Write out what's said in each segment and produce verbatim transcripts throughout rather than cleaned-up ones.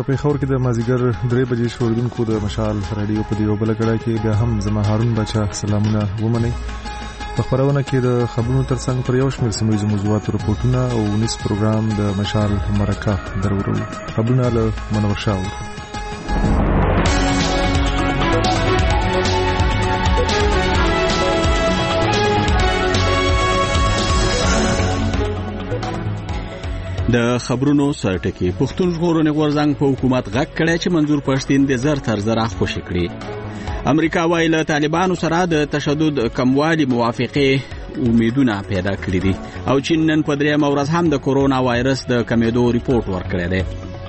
پیښور کې د مازیګر درې بجې شوردونکو د مشال رادیو په دیو بل کړه کې بیا هم زما هارون بچا سلامونه ومنئ. په خبرونه کې د خبرونو ترڅنګ پر یو شمېر سیمه ییزو موضوعاتو رپورټونه او ونیس پروګرام د مشال مرکه درورو. خبرونه له منور شاه. د خبرونو سرټکی پښتون ژغورنې غورځنګ په حکومت غږ کړی چې منظور پښتين د زر تر زر خوشی کړي. امریکا وايي له طالبانو سره د تشدد کموالي موافقه امیدونه پیدا کړې دي او چین نن په درېیمه ورځ هم د کورونا وایرس د کمیدو ریپورت ورکړی دی.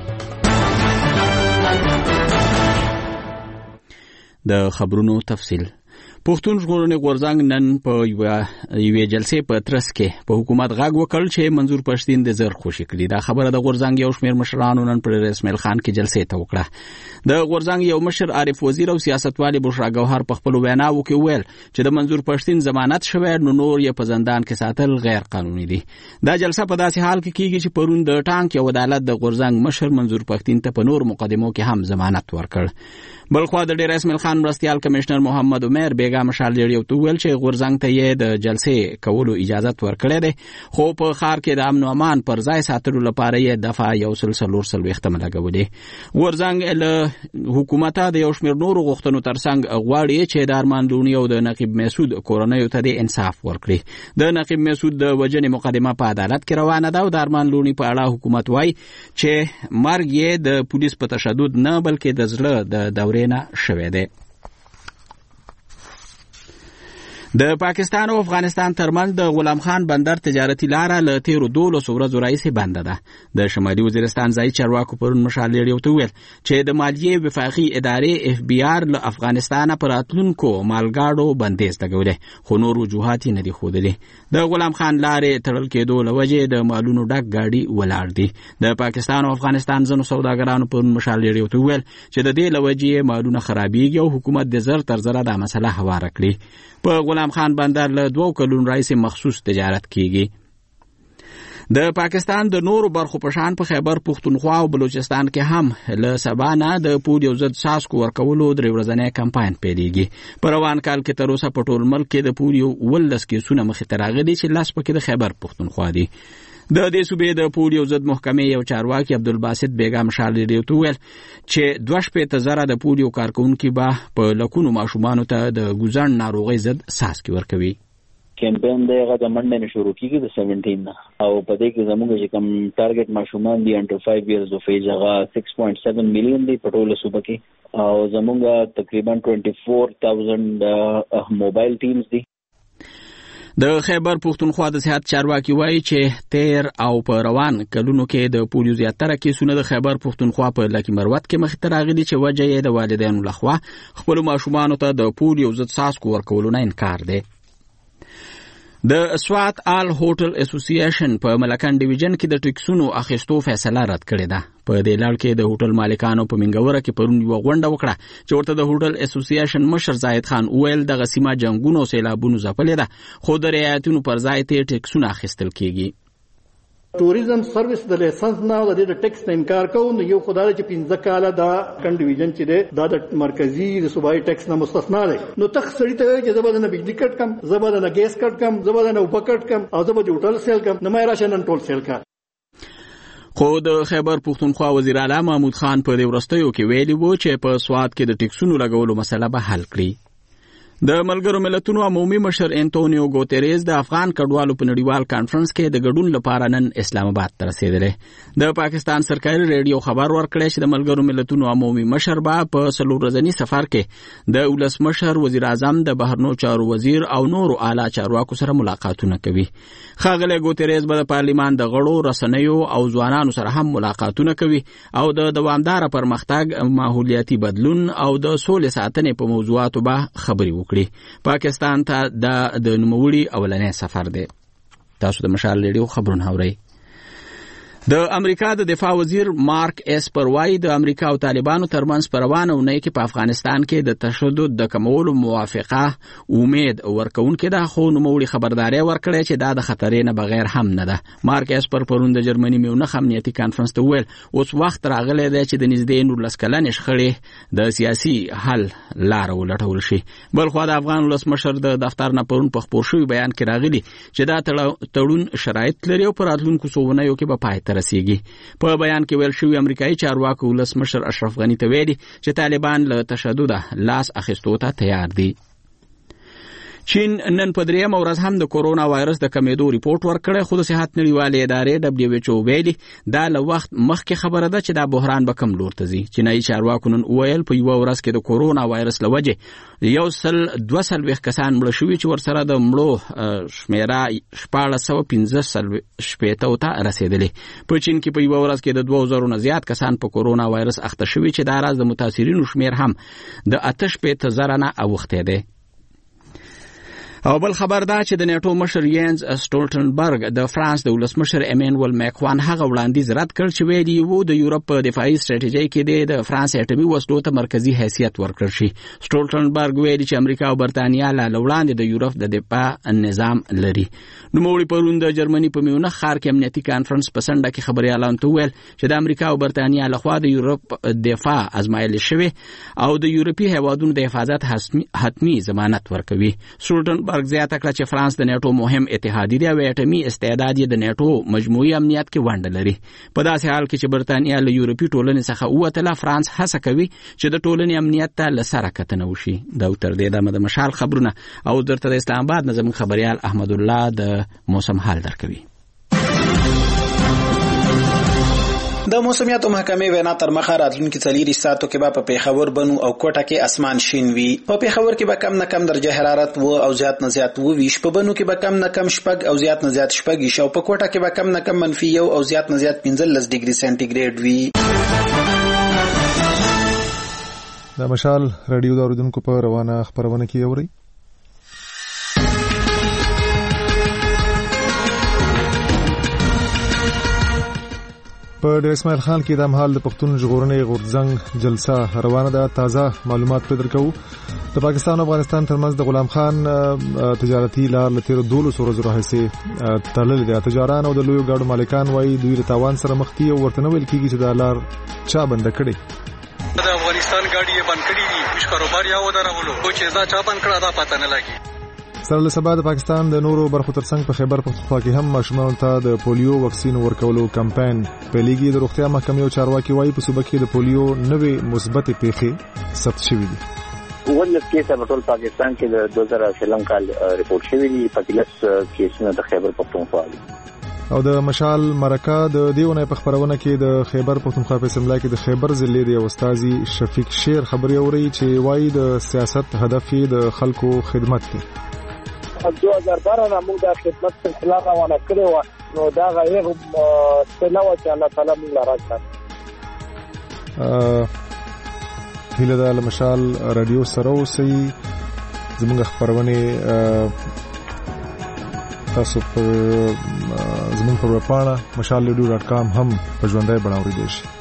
د خبرونو تفصیل. پښتون ژغورنې غورځنګ نن په یوې جلسې په ترڅ کې په حکومت غږ وکړ چې منظور پښتين د زر خوشی کړي. دا خبره د غورځنګ یو شمېر مشرانو نن پر رسمیل خان کې جلسې ته وکړه. د غورځنګ یو مشر عارف وزیر او سیاستوال بشرا ګوهر په خپل ویناو کې ویل چې د منظور پښتين ضمانت شوی نو نور یې په زندان کې ساتل غیر قانوني دي. دا جلسه په داسې حال کې کیږي چې پرون د ټانک یو عدالت د غورځنګ مشر منظور پښتين ته په نور مقدمو کې هم ضمانت ورکړ. بلخوا د ډیر اسماعیل خان مرستیال کمشنر محمد عمر بیگا مشال ریډیو ته ویل چې غورځنګ ته یې د جلسې کولو اجازه ورکړې ده خو په ښار کې د امن او امان پر ځای ساتلو لپاره یې دفعه یو سلسله لورسل وختمه لګولې. غورځنګ له حکومت د یو شمېر نورو غوښتنو ترڅنګ غواړي چې د ارمان لونی او د نقیب مسعود کورنیو ته د انصاف ورکړي. د نقیب مسعود د وجنې مقدمه په عدالت کې روانه ده او د ارمان لونی په اړه حکومت وايي چې مرګ یې د پولیس په تشدد نه بلکې د زړه د دورې نه شوی دی. د پاکستان او افغانستان ترمنځ د غلام خان بندر تجارتي لاره له تیرو دولسو ورځو راهیسې بنده ده. د شمالي وزیرستان ځایي چارواکو پرون مشال ریډیو ته ویل چې د مالیې وفاقي ادارې اف بي آر له افغانستانه پر راتلونکو مالګاډو بندیز لګولې خو نور وجوهات یې نه دي ښودلې. د غلام خان لارې تړل کېدو له وجې د مالونو ډک ګاډي ولاړ دي. د پاکستان او افغانستان ځینو سوداګرانو پرون مشال ریډیو ته ویل چې د دې له وجې مالونه خرابېږي او حکومت د زر تر زره دا مسله هواره کړي. په غلام خان بندر له دوو کلونو راهیسې مخصوص تجارت کیږي. د پاکستان د نورو برخو په شان په خیبر پختونخوا او بلوچستان کې هم له سبا نه د پولیو ضد څاڅکو ورکولو درې ورځنی کمپاین پیلېږي. په روان کال کې تر اوسه په ټول ملک کې د پولیو اوولس کیسونه مخې ته راغلي چې لس پکې د خیبر پختونخوا دي. د دې صوبې د پولیو ضد محکمې یو چارواکي عبدالباسط بیگا مشال ریډیو ته ویل چې دوه شپېته زره د پولیو کارکونکي به په لکونو ماشومانو ته د ګوزڼ ناروغۍ ضد څاڅکي ورکوي. کمپین دی هغه د منډې نه شروع کیږي د سیونټین نه او په دې کې زموږ چې کوم ټارګټ ماشومان دي انډر فایو ایئرز اف ایج هغه سکس پوینټ سیون میلیون دی په ټوله صوبه کې او زموږ تقریبا ټوینټي فور تاوزنډ موبایل ټیمز دي. د خیبر پختونخوا د صحت چارواکي وایي چې تیر او په روان کلونو کې د پولیو زیاتره کیسونه د خیبر پختونخوا په لکي مروت کې مخې ته راغلي چې وجه یې د والدینو لخوا خپلو ماشومانو ته د پولیو ضد څاڅکو ورکولو نه انکار دی. د سوات آل هوټل اسوسییشن په ملکان ډیویژن کې د ټیکسونو اخیستو فیصله رد کړې ده. په دې لړ کې د هوټل مالکانو په منګوره کې پرون یوه غونډه وکړه چې ورته د هوټل اسوسییشن مشر زاهد خان وویل دغه سیمه جنګونو او سیلابونو ځپلې ده خو د رعایتونو پر ځای ته ټیکسونه اخیستل کیږي. ټوریزم سرویس د لیسنس نه او د ټیکس نه انکار کوو نو یو خدای چې پنځه کاله دا کن ډیویژن چې دی دا د مرکزی د صوبایي ټیکس نه مستثنا دی نو تخ سړی ته چې زبر نه بجلی کټ کم زبر نه ګیس کټ کم زبر نه اوبه کټ کم او زبر د هوټل سیل کم نه مې راشه نن ټول سیل کا. خو د خیبر پختونخوا وزیر اعلی محمود خان په دې وروستیو کې ویلي وو چې په سوات کې د ټیکسونو لګولو مسله به حل کړي. د ملګرو ملتونو عمومي مشر انټونیو ګوتریز د افغان کډوالو په نړیوال کانفرنس کې د ګډون لپاره نن اسلام آباد ته رسیدلی. د پاکستان سرکاري ریډیو خبر ورکړی چې د ملګرو ملتونو عمومي مشر به په څلور ورځني سفر کې د ولسمشر، وزیر اعظم، د بهرنیو چارو وزیر او نورو اعلی چارواکو سره ملاقاتونه کوي. ښاغلی ګوتریز به د پارلیمان د غړو، رسنیو او ځوانانو سره هم ملاقاتونه کوي او د دوامداره پرمختګ، ماحولیاتي بدلون او د سولې ساتنې په موضوعاتو به خبرې وکړي. پاکستان ته د نوموړي اولنی سفر دی. تاسو د مشال ریډیو خبرونه اورئ. د امریکا د دفاع وزیر مارک اسپر وايي د امریکا او طالبانو ترمنځ په روانه اونۍ کې په افغانستان کې د تشدد د کمولو موافقه امید ورکوونکې ده، خو نوموړي خبرداری ورکړی چې دا د خطرې نه بغیر هم نه ده. مارک اسپر پرون د جرمني میونخ امنیتي کانفرنس ته وویل اوس وخت راغلی دی چې د نږدې نولس کلنې شخړې د سیاسي حل لاره ولټول شي. بلخوا د افغان ولسمشر د دفتر نه پرون په خپور شوي بیان کې راغلي چې دا تړون شرایط لري او په راتلونکو څو اونیو کې به پای ته رسیږي. په بیان کې ویل شوی امریکایي چارواکو ولسمشر اشرف غني ته ویلي چې طالبان له تشدد لاس اخیستو ته تیار دي. چین نن په درېیمه ورځ هم د کورونا وایرس د کمیدو ریپورت ورکړی، خو د صحت نړیوالې ادارې دبلیو ایچ او ویلي دا له وخت مخکې خبره ده چې دا بحران به کم لور ته ځي. چینایي چارواکو نن وویل په یوه ورځ کې د کورونا وایرس له وجې یو سل دوه څلوېښت کسان مړه شوي چې ورسره د مړو شمېره شپاړس سوه پنځه شپېتو ته رسېدلې. په چین کې په یوه ورځ کې د دوو زرو نه زیات کسان په کورونا وایرس اخته شوي چې دا راز د متاثرینو شمېر هم د اته شپېته زره نه اوښتی دی. او بل خبر دا چې د نیټو مشر یانز سټولټنبرګ د فرانس د ولسمشر ایمانوئل ماکرون هغه وړاندیز رد کړ چې ویلي وو د یورپ په دفاعي ستراتیژۍ کې د فرانس اټومي وسلو ته مرکزی حیثیت ورکړل شي. سټولټنبرګ ویلي چې امریکا او برتانیا له وړاندې د یورپ د دفاع نظام لري. نوموړي پرون د جرمني په میونخ ښار کې امنیتي کانفرنس په سنډه کې خبريالانو ته ویل چې د امریکا او برتانیا لخوا د یورپ دفاع ازمایل شوی او د یورپي هیوادونو د حفاظت حتمی ضمانت ورکوي. سټولټن برګ زیاته کړه چې فرانس د نیټو مهم اتحادی دی او اټومي استعداد یې د نیټو مجموعي امنیت کې ونډه لري. په داسې حال کې چې برتانیا له یورپي ټولنې څخه ووتله، فرانس هڅه کوي چې د ټولنې امنیت ته له سره کتنه وشي. دا تر دې دمه د مشال خبرونه او درته د اسلام آباد نظم خبريال احمد الله د موسم حال درکوي. د موسمیاتو محکمې وینا تر مخه راتلونکي څلور ساعتو کې به په پیښور بنو او کوټه کې اسمان شین وي. په پیښور کې به کم نه کم درجه حرارت و او زیات نه زیات و ویش، په بنو کې به کم نه کم شپږ او زیات نه زیات شپږ او په کوټه کې به کم نه کم منفي یو او زیات نه زیات پنځلس ډیګري سانتیګریډ وي. د مشال رادیو د اوریدونکو په روانه خبرونه کې اوري. په ډیر اسماعیل خان کې د مهال د پښتون ژغورنې غورځنګ جلسه روانه ده. تازه معلومات پیدا کوو. د پاکستان او افغانستان ترمنځ د غلام خان تجارتي لار له تیر دولس ورځو راهیسې تړلې ده. تجاران او د لویو ګاډو مالکان وایي دوی له تاوان سره مخ دي او ورته نه ویل کېږي چې دا لار چا بنده کړې. د افغانستان ګاډي یې بند کړي دي، هیڅ کاروبار یا ودرولو، خو چې دا چا بند کړه دا پته نه لګي. سره له سبا د پاکستان د نورو برخو ترڅنګ په خیبر پختونخوا کې هم ماشومانو ته د پولیو واکسین ورکولو کمپاین پیلېږي. د روغتیا محکمې او چارواکي وایي په صوبه کې د پولیو نوې مثبت پیښې ثبت شوې دي. ولس کیسه په ټول پاکستان کې د دوه زره شلم کال ریپورت شوی دی. پکلس کیسونه د خیبر پختونخوا دي. او د مشال مرکه د دیونه په خبرونه کې د خیبر پختونخوا په سملا کې د خیبر ضلع دی استاذي شفیق شیر خبري اوري چې وایي د سیاست هدف د خلکو خدمت دی. دو هزار بارہ نه موږ د خدمت سلسله روانه کړې وه، نو دا غیر سله وه چې الله تعالی موږ له راکړه. هیله ده له مشال رادیو سره اوسئ. زموږ خبرونې تاسو په زموږ په ویبپاڼه مشال رادیو ډاټ کام هم په ژوندۍ بڼه اورېدلی شئ.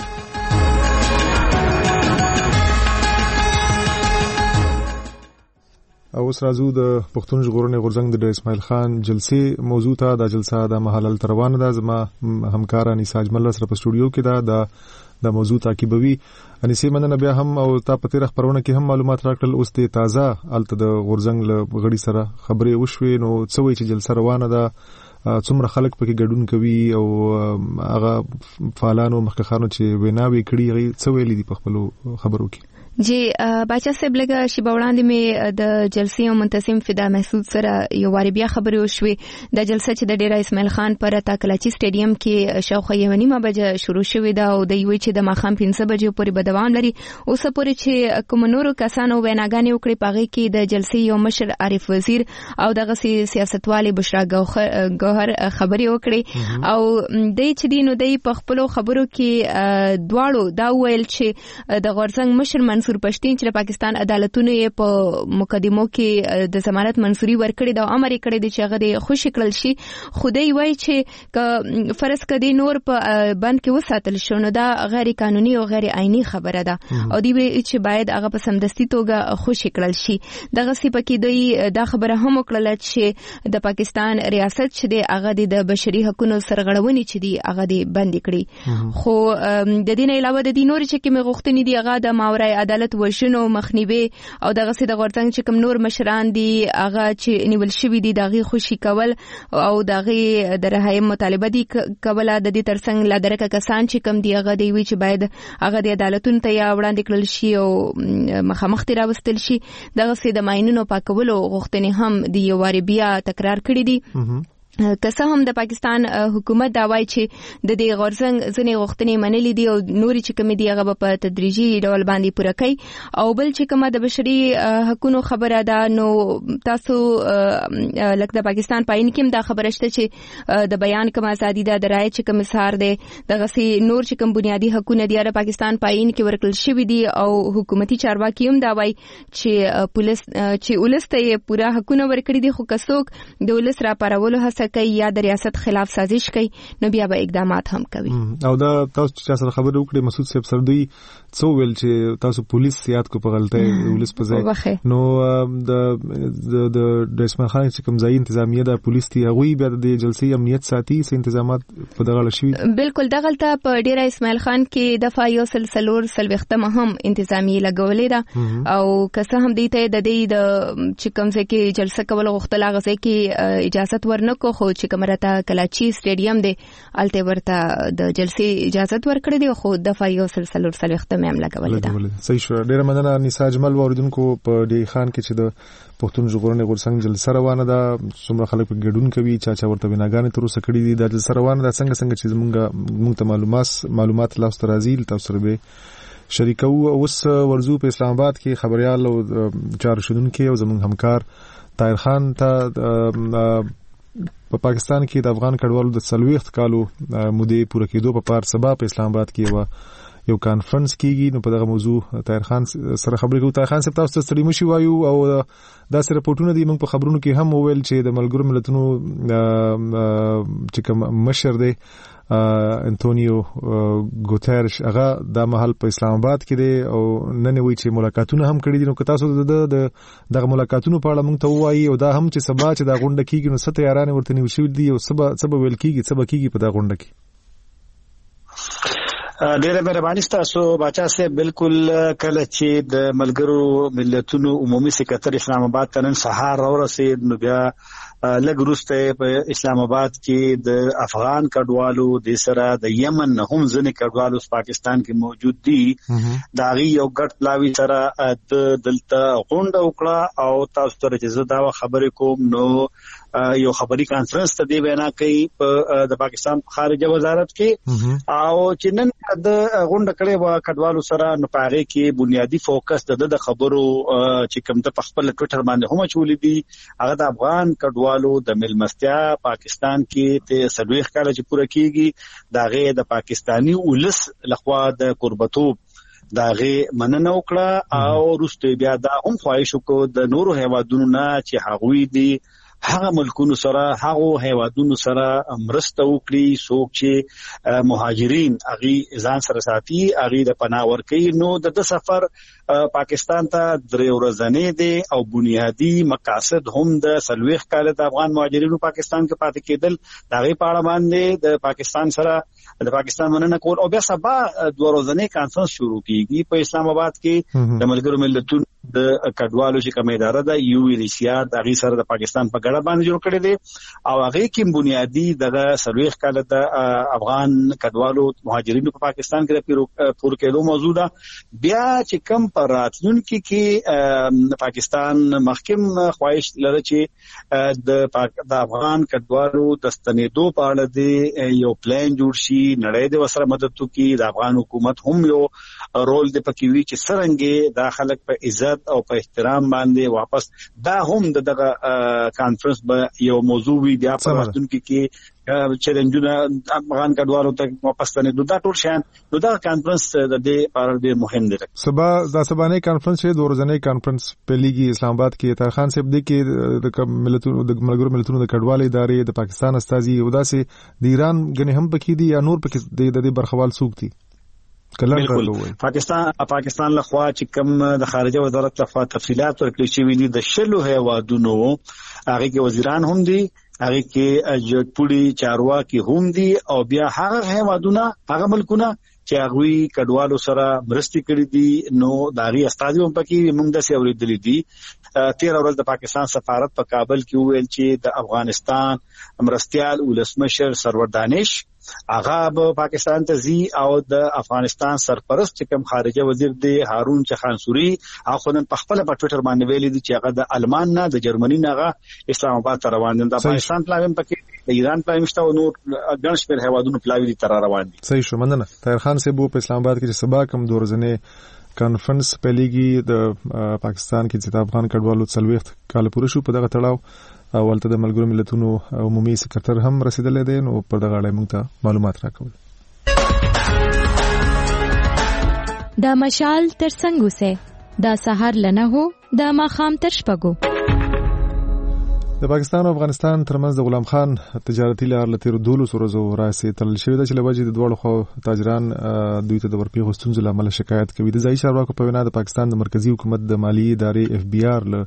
او اوس راځو د پښتون ژغورنې غورځنګ د ډیر اسماعیل خان جلسې موضوع ته. دا جلسه د مهال روانه ده. زما همکار انیسا اجمل سره په سټوډیو کې ده د موضوع تعقیبوي. انیسې مننه بیا هم او تا په تیر خبرونه کې هم معلومات راکړل. اوس د تازه الته د غورځنګ له غړي سره خبرې وشوې، نو څه وایي چې جلسه روانه ده، څومره خلک پکې ګډون کوي او هغه فعالانو مخکښانو چې ویناوي کړي هغه څه ویلي دي په خپلو خبرو کې؟ جی باچا صاحب لګه شیبه وړاندې مې د جلسې او منتظم فدا محسود سره یو واری بیا خبرې وشوې. د جلسه چې د ډیره اسماعیل خان پر تاکلاچی سټیډیم کې شاوخوا یو نیمه بجه شروع شوې ده او د یوې چې د ماښام پنځه بجې پورې به دوام لري. اوس پورې چې کوم نورو کسانو ویناګانې وکړې په هغې کې د جلسې یو مشر عارف وزیر او دغسې سیاستوالې بشرا ګوهر خبرې وکړې او دی چې دی نو دی په خپلو خبرو کې دواړو دا وویل چې د غورځنګ مشر منصور منصور پښتين چې پاکستان عدالتونو یې په مقدمو کې د ضمانت منصوري ورکړې د امر کړې د چې هغه د خوشی کړل شي خدای وای چې ک فرض کدي نور په بند کې وساتل شو نو دا غیر قانوني او غیر عیني خبره ده او دی چې باید هغه په سمدستي توګه خوشی کړل شي دغه سی پکې دوی دا خبره هم وکړه چې د پاکستان ریاست چې د هغه د بشري حقوقو سرغړونې چې دی هغه دی بند کړي خو د دې نه علاوه د دې نور چې کوم غوښتنې دی هغه د ماورای عدالت وشنو مخنیوي او دغه سي د غورتنګ چې کوم نور مشران دي هغه چې نیول شوی دي دغه خوشي کول او دغه د رهایم مطالبه دي کوله د دې ترڅنګ لا درکه کسان چې کوم دی هغه دی وی چې باید هغه د عدالتونو ته یا وړاندې کړل شي او مخامخ تی راوستل شي دغه سي د ماينونو پاکولو غوښتنې هم دی یو واری بیا تکرار کړی دي که هم د پاکستان حکومت دا وایي چې د دې غورځنګ ځنې غوښتنې منلې دي او نوري چې کوم دي هغه په تدریجي ډول باندې پوره کوي او بل چې کومه د بشري حقوقو خبره ده نو تاسو لکه د پاکستان پاین کې دا خبره شته چې د بیان کوم ازادي ده د رائے چې کوم اظهار ده دغه سي نور چې کوم بنیادی حقوقونه دي د پاکستان پاین کې ورکړل شوی دي او حکومتي چارواکي هم دا وایي چې پولیس چې ولسته پوره حقوقونه ورکړي دي خو کڅوک د ولس را پارولو هڅه کوي یا د ریاست خلاف سازش کوي نو بیا به اقدامات هم کوي او دا تاسو چې سره خبرې وکړې مسعود صاحب سر دوی څو ویل چې تاسو پولیس سیات کو په غلطه ولس په ځای نو د د اسماعیل خان چې کوم ځای انتظامیه د پولیس تی هغه بیا د جلسې امنیت ساتي سه تنظیمات په دغه لشي بالکل دغه غلطه په ډیره اسماعیل خان کې د فایو سلسلور سلوختمه هم انتظامیه لګولې ده او که هم دی ته د دې د چې کوم ځای کې جلسه کول غوښتل هغه ځای کې اجازه ورنکو خو چې کمرته کلاچی سټیډیم دی الته ورته د جلسې اجازه ورکړې دی خو د فایو سلسلور سلوختمه هم لګولې ده صحیح شو ډیره مننه نساء جمال اوریدونکو په ډی خان کې چې د پښتون ژغورنې غورځنګ جلسه روانه ده څومره خلک په ګډون کوي چا چا ورته بناګانې تر اوسه کړي دي د جلسه روانه ده څنګه څنګه چې موږ موږ ته معلومات معلومات لاس ته راځي تاسو سره به شریکو اوس ورزو په اسلام آباد کې خبريال او چار شودونکو او زموږ همکار طاهر خان ته په پاکستان کې د افغان کډوالو د سلويخت کالو مودې پوره کېدو په پار سبا په اسلام آباد کې و یو کانفرنس کیږي نو په دغه موضوع طاهر خان سره خبرې کوو طاهر خان صاحب تاسو ته ستړي مشي وایو او دا سره پورټونه دي موږ په خبرونو کې هم وویل چې د ملګرو ملتونو چې کوم مشر دی انټونیو ګوتيرش هغه د محل په اسلام آباد کې دی او نن وی چې ملاقاتونه هم کړي دي نو که تاسو د دغه ملاقاتونو په اړه موږ ته وایي او دا هم چې سبا چې دا غونډه کیږي نو ست یاران ورته نیول شوی دي او سبا سبا ویل کیږي سبا کیږي په دا غونډه کې ډیره مهرباني تاسو بچا سه بالکل کله چې د ملګرو ملتونو عمومي سکرټر اسلام آباد ته نن سهار راورسید نو بیا لږ وروسته په اسلام آباد کې د افغان کډوالو د سره د یمن هم ځنې کډوالو پاکستان کې موجود دي دا غي یو ګټ پلاوی سره د دلته غونډه وکړه او تاسو ته چې زه دا خبرې کوم نو یو خبري کانفرنس ته دی وینا کوي په د پاکستان خارجه وزارت کې او چې نن د غونډه کړې و کډوالو سره نو پاره کې بنیادی فوکس د د خبرو چې کوم د خپل ټویټر باندې هم چولې دي هغه د افغان کډوالو د ملمستیا پاکستان کې ته سلويخ کاله چې پوره کیږي داغه د پاکستانی ولس لخوا د قربتوب داغه مننه وکړه او روسته بیا دا هم خواهش وکړو د نورو هیوادونو نه چې هغوی دي هغه ملکونو سره هغه هیوادونو سره مرسته وکړي څوک چې مهاجرین اغي ځان سره ساتي اغي د پناه ورکړي نو د سفر پاکستان ته درې ورځې دي او بنیادی مقاصد هم د سلويخ کاله د افغان مهاجرینو پاکستان کې پاتې کېدل دغه پاړه باندې د پاکستان سره د پاکستان مننه کول او بیا سبا د ورځې کانفرنس شروع کیږي په اسلام آباد کې د ملګرو ملتونو د کډوالو چې کومه اداره ده یو ای سی آر د غي سره د پاکستان په ګډه باندې جوړ کړی دی او هغه کې بنیادی د سلويخ کاله د افغان کډوالو مهاجرینو په پاکستان کې پور کېدو موضوع ده بیا چې کم پر راتلونکي کې پاکستان محکم خواهش لري چې د د افغان کډوالو د ستنېدو په اړه دی یو پلان جوړ شي نړۍ د وسره مدد کوي د افغان حکومت هم یو رول دی پکې وی چې سرنګي د خلک په عزت او په احترام باندې واپس دا هم دغه کانفرنس به یو موضوع وی بیا په راتلونکي کې چیلنجونه افغان کډوالو ته واپس ستنېدو دا ټول شیان نو دا کانفرنس د دې لپاره ډېر مهم دی. سبا دا سبانه کانفرنس چې د ورځنی کانفرنس په لیګي اسلام آباد کې طاهر خان صاحب دی کې د ملتونو د ملګرو ملتونو د کډوالو ادارې د پاکستان استازي او داسې د ایران غني هم پکې دي یا نور پکې د دې برخوال څوک دي؟ بالکل پاکستان پاکستان له خوا چې کوم د خارجه وزارت لخوا تفصيلات ورکړي شوې دي د شلو هیوادونو هغه کې وزیران هم دي هغه کې جټپوړي چارواکي هم دي او بیا هغه هیوادونه هغه ملکونه چې هغه کډوالو سره مرستي کړې دي نو داغي استادیو هم پکې موږ د سیوري دي دي تیر ورځ د پاکستان سفارت په کابل کې ویل چې د افغانستان مرستيال ولسمشر سرور دانش هغه په پاکستان ته زی او د افغانستان سرپرست چې کوم خارجه وزیر دی هارون چخانسوري هغه نن په خپل په ټوئیټر باندې ویلي دي چې هغه د المان نه د جرمني نه هغه اسلام آباد ته روان دي. د پاکستان پلاویم پکې د ایران پلاویم شته او نور ګڼ شمېر هیوادونو پلاوی تر روان دي. صحیح شو مننه. طاهر خان صاحب په اسلام آباد کې سبا کوم دورځنه کانفرنس په لیګي د پاکستان کې چې د افغان کډوالو څلويخت کال پوره شو په دغه تړاو اولته د ملګرو ملتونو عمومي سکرټر هم رسیدلې دي نو په دغه اړه موږ ته معلومات راکول. دا مشال تر څنګه سه دا سحر لنه هو دا ماخام تر شپګو. د پاکستان او افغانستان ترمنځ د غلام خان تجارتي لار لتیر دولس ورځو راځي تل شوې د چلوجي د دوړو خو تاجران دوی ته د ورپیغو ستونزې لامل شکایت کوي. د ځای چارواکو په وینا د پاکستان د مرکزی حکومت د مالی ادارې اف بي آر له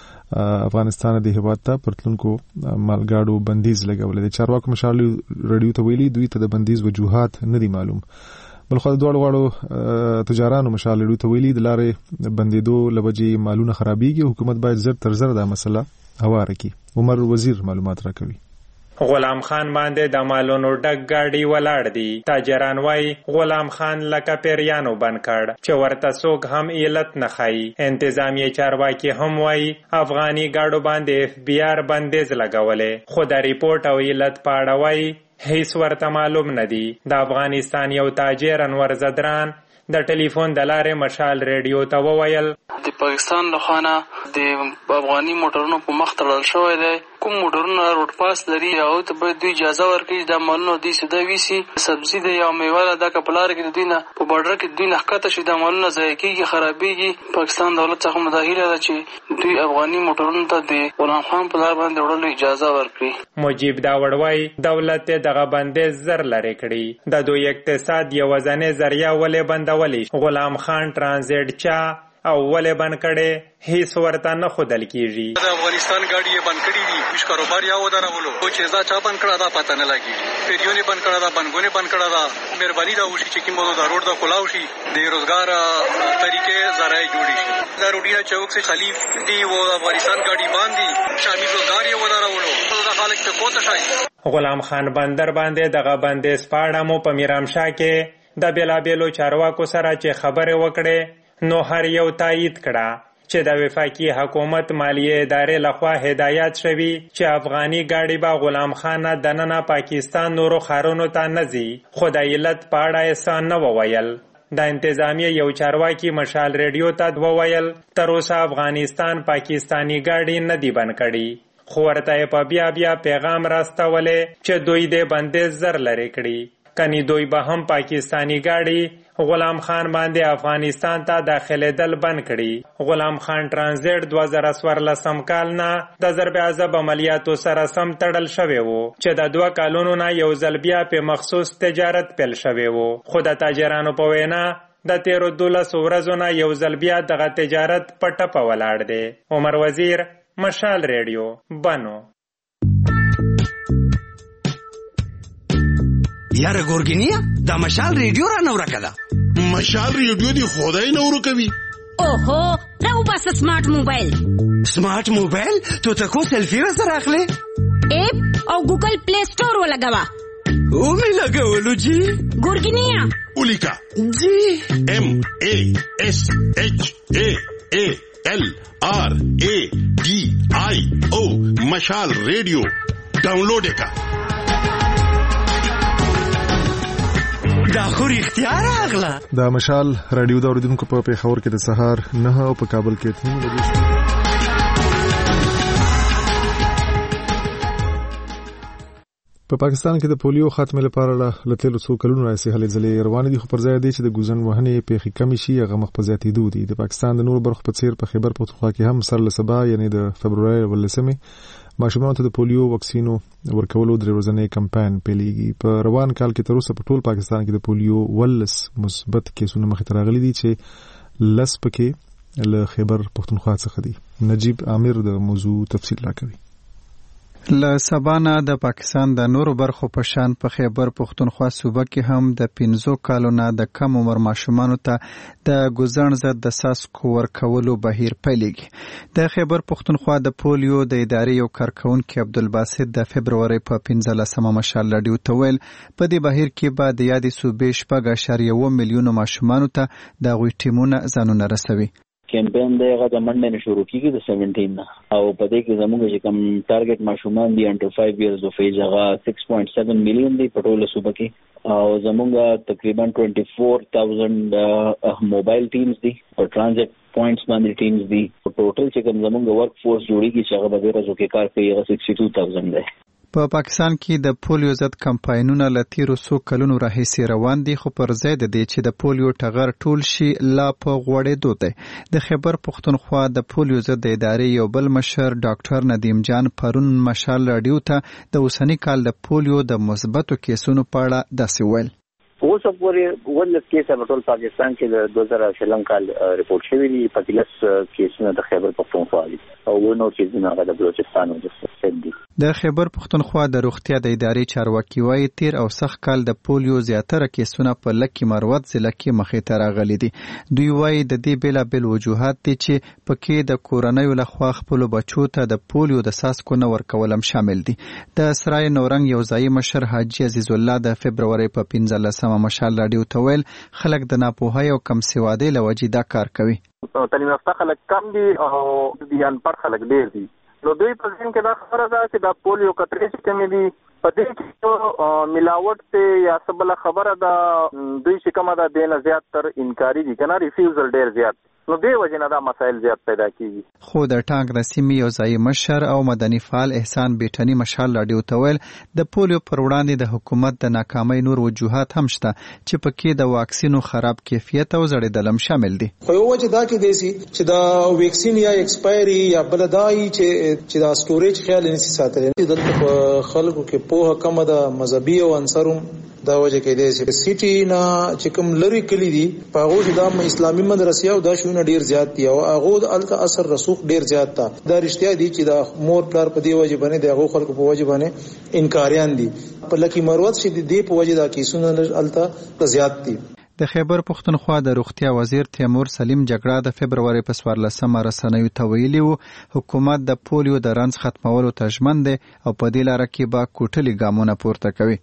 افغانستان د هیواد ته پرتلونکو مالګاډو بندیز لګولې. د چارواکو مشال رادیو ته ویلي دوی ته د بندیز وجوهات نه دي معلوم. بلخو د دوړو غواړو تجارانو مشال رادیو ته ویلي د لارې بندیدو لوجي مالونه خرابيږي حکومت باید زر تر زر دا مسله هواره کړي. عمر وزیر معلومات راکوي. غلام خان باندې د مالونو ډک گاډي ولاړ دي. تاجران وای غلام خان لکه پیریانو بند کړ چې ورته څوک هم علت نه خای. انتظامی چارواکي هم وای افغاني گاډو باندې اف بي آر بندیز لګولې خو د ریپورت او علت پاړوي هیڅ ورته معلوم نه دي. د افغانستان یو تاجر انور زدران د ټلیفون د لارې مشال ریډیو ته وویل د پاکستان له خانه د افغاني موټرونو په مخ تړل شوی دی. کوم موټرونه روډ پاس لري او ته به دوی اجازه ورکړي د مالونو دي سده ویسي سبزی دی یا میوه ده کپلار کې دوی نه په بارډر کې دوی نه ښکته شي د مالونو ځای کېږي خرابېږي. پاکستان دولت څخه مداهله ده چې دوی افغاني موټرونو ته د غلام خان په لار باندې وړلو اجازه ورکړي. مجيب دا وړوي دولت دغه بندیز زر لري کړی. د دوی اقتصاد یو ځنې ذریعہ ولې بندولې غلام خان ترانزیت چا او ولې بند کړي هیڅ ورته نه خودل کیږي. د افغانستان گاډي یې بند کړي دي ویش کاروبار یا ودرولو او چې ځا چا بند کړه دا پته نه لګي. پیریونه بند کړه دا بنګونه بند کړه دا مهرباني دا وشي چې کومو دا روډ دا کولاو شي د روزګار طریقې ذرایع جوړي شي. دا روډیا چوک سے خلیف دی و افغانستان گاډي باندې شامل روزګار یې ودرولو دا خلک ته کوته شي. غلام خان بندر باندې دغه بندیز پاړه مو په میرامشاه کې د بیلابیلو چارواکو سره چې خبره وکړي نو هر یو تایید کړه چې د وفاقي حکومت مالیه ادارې لخوا هدایت شوی چې افغاني گاډي با غلام خان دننه پاکستان نورو خارونو ته نزي. خو د علت پاړه احسان نه وویل. د انتظامی یو چارواکي مشال ریډیو ته وویل تر اوسه افغانستان پاکستانی گاډي نه دی بند کړي خو ورته په بیا بیا پیغام راستولې چې دوی دې بندیز زر لري کړي. کني دوی به هم پاکستانی گاډي غلام خان باندې افغانستان ته داخله دل بند کړي. غلام خان ترانزیت دوه زره څوارلسم کال نه د ضرب عذاب عملیاتو سره سم تړل شوی وو چې د دوه کالونو نه یو ځل بیا په مخصوص تجارت پیل شوی وو. خو د تاجرانو په وینا د تیرو دولس ورځو نه یو ځل بیا دغه تجارت په ټپه ولاړ دی. عمر وزیر مشال ریډیو بنو. یاره ګورګینیا دا مشال ریډیو را نو راکړه. مشال ریډیو دی خدای نو ورکوي. اوهو راو بس سمارټ موبایل. سمارټ موبایل ته تکو سلفي را سره اخلي اپ او ګوګل پلی سٹور ولګوا. او می لګولو جی ګورګینیا ولیکا جی ام ا اس اچ ا ا ال آر ا ډي آی او مشال ریډیو ډاونلوډ کا. دا خو اختیار اغلا. دا مشال رادیو دا اوریدونکو په پیښور کې د سهار نه او په کابل کې اته بجې شو. په پاکستان کې د پولیو خاتمه لپاره له تیرو څو کلونو راهیسې هلې ځلې روانې دي، خو پر ځای دی چې د ګوزن وهنې پیښې کمې شي هغه مخ په زیاتېدو دي. د پاکستان د نورو برخو په څیر په خیبر پختونخوا کې هم سر له سبا یعنی د فبروري ولسمې ماشومانو ته د پولیو واکسینو ورکولو درې ورځنی کمپاین پیلېږي. په روان کال کې تر اوسه په ټول پاکستان کې د پولیو ولس مثبت کیسونه مخې ته راغلي دي چې لس پکې له خیبر پختونخوا څخه دي. نجیب عامر د موضوع تفصیل راکوي. له سبانه د پاکستان د نورو برخو په شان په خیبر پختونخوا صوبه کې هم د پنځو کالو نه د کم عمر ماشومانو ته د ګوزن ضد د څاڅکو ورکولو بهیر پیلېږي. د خیبر پختونخوا د پولیو د ادارې یو کارکونکي عبدالباسط د فبروري په پنځلسمه مشال راډیو ته ویل په دې بهیر کې به د یادې صوبې شپږ اعشاریه اوه میلیونو ماشومانو ته د هغوی ټیمونه ځانونه رسوي. کمپاین دی هغه د منډه نه شروع کیږي د سیونټین نه، او په دې کې زموږ چې کوم ټارګټ ماشومان دي انډر فایو ایئرز اف ایج هغه سکس پوینټ سیون میلیون دی په ټوله صوبه کې، او زموږ تقریبا ټوینټي فور تاوزنډ موبایل ټیمز دي په ټرانزیټ پوینټس باندې ټیمز دي. ټوټل چې کوم زموږ ورک فورس جوړیږي چې هغه به د ورځو کې کار کوي هغه سکسټي ټو تاوزنډ دی. په پاکستان کې د پولیو ضد کمپاینونه له تیرو څو کلونو راهیسې روان دي، خو پر ځای د دې چې د پولیو ټغر ټول شي لا په غوړېدو دی. د خیبر پختونخوا د پولیو ضد د ادارې یو بل مشر ډاکټر ندیم جان پرون مشال راډیو ته د اوسنی کال د پولیو د مثبتو کیسونو په اړه داسې ویل. اوس پورې ولس کیسه په ټول پاکستان کې د دوه زره شلم کال ریپورت شوی دی، پاتلس کیسونه د خیبر پختونخوا دي او نو کیسونه هغه د بلوچستان او د سند دي. د خیبر پختونخوا د روغتیا د ادارې چارواکي وایي تیر او سخت کال د پولیو زیاتره کیسونه په لکي مروت ضلع کې مخې ته راغلي دي. دوی وایي د دې بېلابېل وجوهات دي چې پکې د کورنیو لخوا خپلو بچو ته د پولیو د څاڅکو نه ورکول هم شامل دي. د سرای نورنګ یو ځایي مشر حاجي عزیز الله د فبروري په پنځلسمه مشال راډیو ته ویل خلک د ناپوهۍ او کم سوادۍ له وجې دا کار کوي. تعلیم یافته خلک کم دي او د انپړ خلک ډېر دي، نو دوی په ذهن کې دا خبره ده چې دا پولیو قطرې چې کمې دي په دې کې ملاوټ ته یا څه بله خبره ده، دوی چې کومه ده دې نه زیات تر انکاري دي که نه ریفیوزل ډېر زیات، نو دې وجې نه دا مسایل زیات پیدا کیږي. خو د ټانک د سیمې یو ځایي مشر او مدني فعال احسان بیټني مشال راډیو ته ویل د پولیو پر وړاندې د حکومت د ناکامۍ نور وجوهات هم شته چې پکې د واکسینو خراب کیفیت او زړېدل هم شامل دي. خو یو وجه دا کې دی چې دا واکسین یا ایکسپایري یا بل دای چې چې دا سټوریج خیال نشي ساتلی، دلته په خلکو کې پوهه کمه ده، مذهبي او عنصرم دا وجه کې دی چې سیټي نه چې کوم لری کلی دي په هغه د اسلامي مدرسې او دا شونه ډیر زیات دي او هغه د الته اثر رسوخ ډیر زیات تا دا رښتیا دي چې دا مور پلار په دی وجه باندې د هغه خلکو په وجه باندې انکاریان دي په لکه مروت چې دی په وجه دا کیسونه الته زیات دي. د خیبر پختونخوا د روغتیا وزیر تیمور سلیم جګړه د فبروري په څوارلسمه رسنیو ته ویلي وو حکومت د پولیو د رنځ ختمولو ته ژمن دی او په دې لاره کې به کوټلي ګامونه پورته کوي.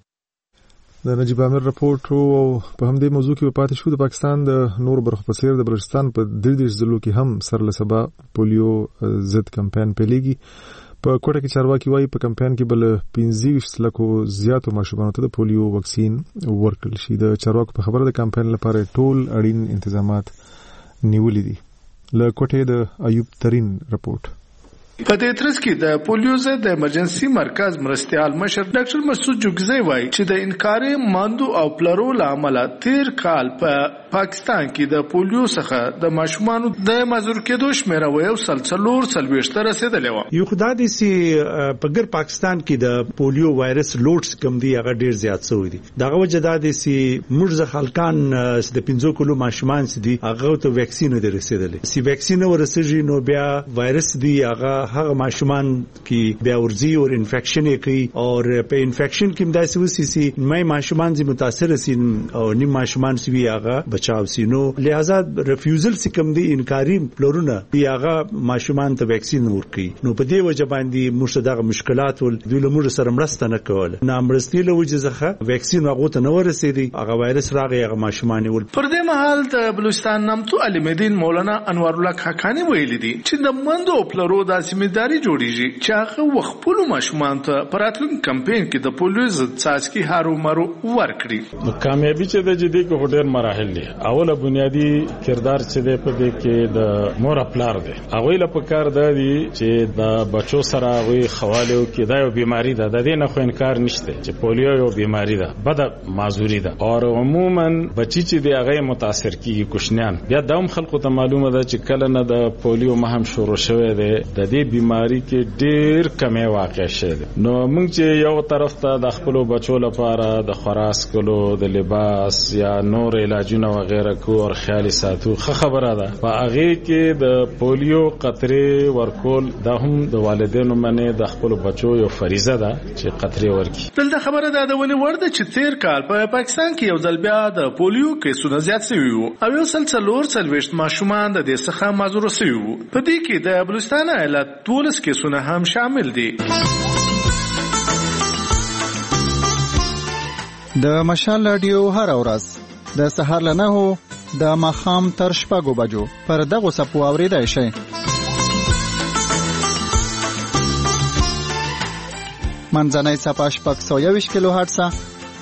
د نجیب عامر رپورټ او په همدې موضوع کې پاتې شو. د پاکستان د نور برخو په څیر د بلوچستان په دېرش ضلعو کې هم سر له سبا پولیو ضد کمپاین پیلېږي. په کوټه کې چارواکي وایي په کمپاین کې بل پنځه ویشت لکو زیاتو ماشومانو ته د پولیو واکسین ورکړل شي. د چارواکو په خبره د کمپاین لپاره ټول اړین انتظامات نیولي دي. له کوټې د ایوب ترین رپورټ. په دې ترڅ کې د پولیو ضد د ایمرجنسي مرکز مرستيال مشر ډاکټر مسعود جوګزی وایي چې د انکارې ماندو او پلرو لامل تیر کال په پاکستان کې د پولیو څخه د ماشومانو د مزور کېدو شمیره و یو سلسلور سلويشت رسیدلې و. یو خدای دې سي په ګر پاکستان کې د پولیو وایرس لوډز کم دی هغه ډیر زیات شوی دی. دغه وجه دا دي چې موږ خلکان د پنځو کلو ماشومان سي دي هغه ته ویکسین دی رسیدلې سی ویکسین ورسېږي نو بیا وایرس دی هغه هغه ماشومان کې بیا ورزي او انفیکشن کوي او په انفیکشن کې داسې وسی سي مې ماشومان زی متاثر سي او نیم ماشومان سي هغه بچاو سي، نو لہذا ریفیوزل سي کم دي انکاري پلورونه دی هغه ماشومان ته ویکسین ورکي. نو په دې وجه باندې موږ دغه مشکلات ول دوی له موږ سره مرسته نه کوله، نه مرستې له وجه ځخه ویکسین هغه ته نه ورسېدي هغه وایرس راغی هغه ماشومان ول. پر دې مهال د بلوچستان نامتو علم دین مولانا انوار الله خاکانی ویلي دي چې د مندو پلرو داسې داري جوړیږي چې هغه وخپلو ماشومان ته پراتلون کمپاین کې د پولیو ضد څاڅکي هارو مرو ورکړي. کامیابی چې د جدي کې هډر مراحل دي اوله بنیادی کردار چې دی په دې کې د مور پلار دی. هغه له پکار دی چې د بچو سره هغه خواله کې دا یو بیماری ده، د دې نه خو انکار نشته چې پولیو یو بیماری ده، بد معذوری ده، او عموما بچی چې دی هغه متاثر کیږي کوشنیان. بیا د هم خلکو ته معلومه ده چې کله نه د پولیو مهم شروع شوه دی د دې بیماری کې ډیر کمی واقع شوه. نو موږ چې یو طرف ته د خپل بچو لپاره د خوراک کولو، د لباس یا نور علاجونه وغیرہ کو او خیال ساتو، خه خبره ده. په هغه کې د پولیو قطرې ورکول د هم د والدینو باندې د خپل بچو یو فریضه ده چې قطرې ورکړي. بل خبره ده د ونی ورده چې تیر کال په پا پاکستان کې یو ځل بیا د پولیو کیسونه زیات شوي وو او یو سل څلور څلوېښت ماشومان د دې څخه معذور شوي وو. په دې کې د بلوچستان ایالت دولس کیسونه هم شامل دي. د مشال رادیو هر ورځ د سهار له نهو د ماښام تر شپږو بجو پر دغو څپو اورېدای شئ. منځنۍ څپه شپږ سوه یوویشت کیلو هرټزه،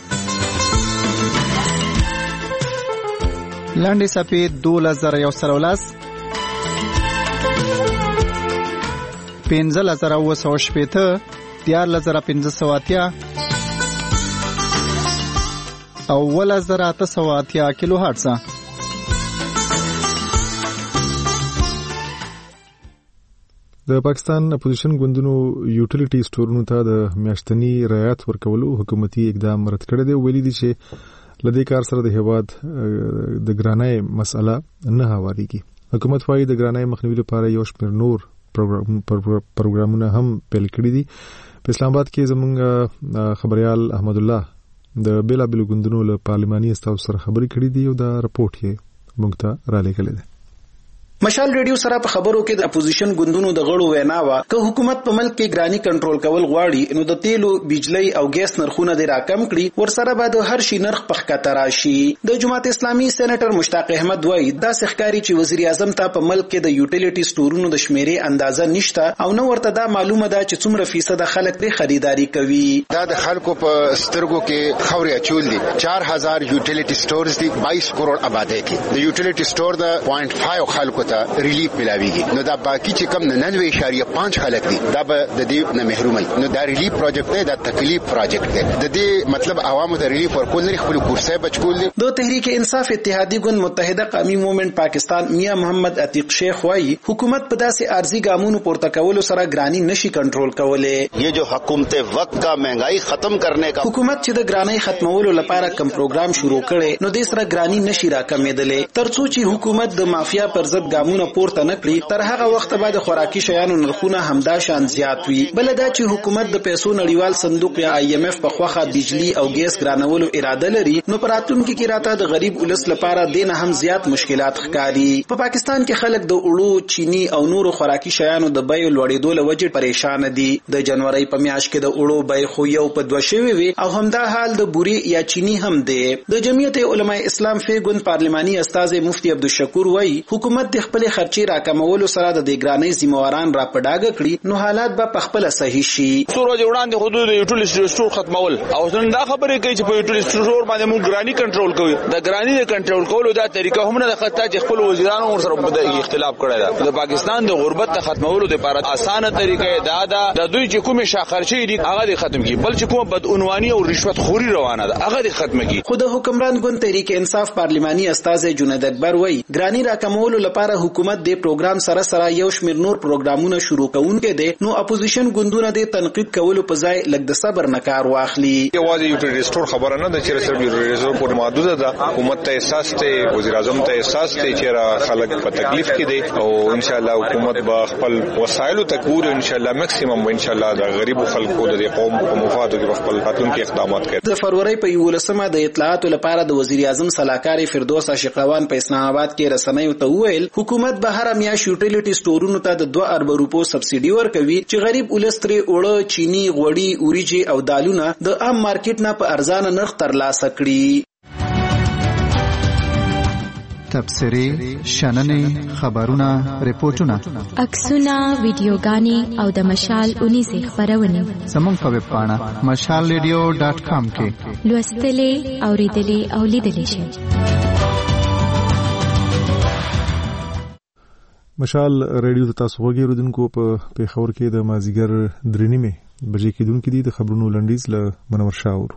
لنډې څپې دولس زره یو سل او لس، پنځلس زره اووه سوه شپېته، دیارلس زره پنځه سوه اتیا او اوولس زره اته سوه اتیا کیلو هرټزه. د پاکستان اپوزیشن ګوندونو یوټیلیټي سټورونو ته د میاشتنی رعایت ورکولو حکومتي اقدام رد کړی دی. ویلي دي چې لدې کار سره د هیواد د ګرانۍ مسله نه هواریږي. حکومت وايي د ګرانۍ مخنیوي لپاره یو شمېر نور پروګرامونه هم پیل کړي دي. په اسلام آباد کې زموږ خبريال احمد الله د بیلابیلو ګوندونو له پارلماني استازو سره خبرې کړې دي او دا رپورټ یې موږ ته را لېږلی دی. مشال ریډیو سره په خبرو کې د اپوزیشن ګوندونو د غړو وینا وا که حکومت په ملک کې ګرانی کنټرول کول غواړي نو د تیلو، بجلی او ګیس نرخونه د راکم کړي، ورسره به د هر شي نرخ په ښکته راشي. د جماعت اسلامي سېنیټر مشتاق احمد وایي دا ښکاري چې وزیر اعظم ته په ملک کې د یوټیلیټي سټورونو د شمیرې اندازه نشته او نو ورته دا معلومه ده چې څومره فیصد خلک د خریداري کوي. دا د خلکو په سترګو کې خوري اچول دي. چار هزار یوټیلیټي سټورز دي، بایس کروڑ آبادی کې د یوټیلیټي سټور د پوائنټ پنځه خلکو ته ریلیف ملاويږي. نو دا باقی چې کم نننوي اشاریه پنځه خلک دي دا به د دې نه محروم وي. نو دا ریلیف پروجیکټ دی، دا تکلیف پروجیکټ دی. د دې مطلب عوامو ته ریلیف ورکول نه خپل کورسې بچکول دي. د تحریک انصاف اتحادی ګوند متحده قومي موومېنټ پاکستان میاں محمد عتیق شیخ وایي حکومت په داسې ارزي ګامونو پورته کولو سره ګرانی نشي کنټرول کولای. یہ جو حکومت وقت کا مہنگائی ختم کرنے کا حکومت چې د ګرانی ختمولو لپاره کم پروګرام شروع کړي نو د سره ګرانی نشي راکمېدلې. ترڅو چې حکومت د مافیا پر ضد ګامونه پورته نکړي تر هغه وخت بعد خوراکي شیانو نرخونه همدا شان زیات وي. بل دا چې حکومت د پیسو نړیوال صندوق یا آی ایم ایف په خوخه بجلی او ګیس ګرانولو اراده لري نو پراتونکو کې راته د غریب ولس لپاره دینه هم زیات مشکلات ښکاري. په پاکستان کې خلک د اړو، چینی او نورو خوراکي شیانو د بیو لوړېدو له وجې پریشان دي. د جنوري په میاشت کې د اړو بیه خو یو په دوه شوي وي او همدا حال د بوري یا چینی هم دی. د جمعیت علماء اسلام فیګوند پارلماني استاد مفتی عبدالشکور وایي حکومت د خپل خرچي راکمولو سره د ګرانی ذمہواران را پډاګه کړي نو حالات به په خپل صحیح شي. څو ورځې وړاندې حدود یوټیلیټي سټور ختمول او نن دا خبره کوي چې په یوټیلیټي سټور باندې موږ ګرانی کنټرول کوو. د ګرانی د کنټرول کولو دا طریقه هم نه د خطا چې خپل وزیرانو ور سره په اختلاف کړی دا. د پاکستان د غربت ته ختمولو لپاره اسانه طریقه دا ده د دوی چې کومه شاخرچي دي هغه د ختم کی، بل چې کومه بدعنوانی او رشوت خوري روانه ده هغه د ختم کی. خود حکمران ګوند تحریک انصاف پارلماني استاد جنید اکبر وایي ګرانی راکمولو لپاره حکومت د پروګرام سره سره یو شمېر نور پروګرامونه شروع کوونکې دي نو اپوزیشن ګوندونه د تنقید کولو په ځای لږ د صبر نه کار واخلي. یوازې یوټیلیټي سټور خبره نه ده چې صرف یوټیلیټي سټور پورې محدود ده. حکومت ته احساس ته، وزیر اعظم ته احساس ته چې خلک په تکلیف کې دي او ان شاء الله حکومت به خپل وسایل تکور ان شاء الله میکسیمم ان شاء الله د غریب خلکو د قوم په مفادو کې خپل راتلونکي اقدامات کوي. د فروری په یولسمه د اطلاعاتو لپاره د وزیر اعظم صلاحکار فردوس عاشقروان په اسلام آباد کې رسنیو ته وویل حکومت به هر میاشت یوټیلیټي سټورونو ته د دوه ارب روپو سبسایډي ورکوي چې غریب ولس ترې اوړه، چینی، غوړي، اوریجی او دالونه د عام مارکیټ نه په ارزانه نرخ ترلاسه کړي. تبصرې، شننې، خبرونه، ریپورتونه، عکسونه، ویډیوګانې او د مشال اونیزې خبرونه زموږ په ویب پاڼه مشال ریډیو ډاټ کام کې لوستلې، اوریدلې او لیدلې شئ. مشال ریډیو ته تاسو وګورئ رودونکو په پیښور کې د مازیګر درې نیمه بجې کې دونکو دي د خبرونو لنډیز له منور شاور.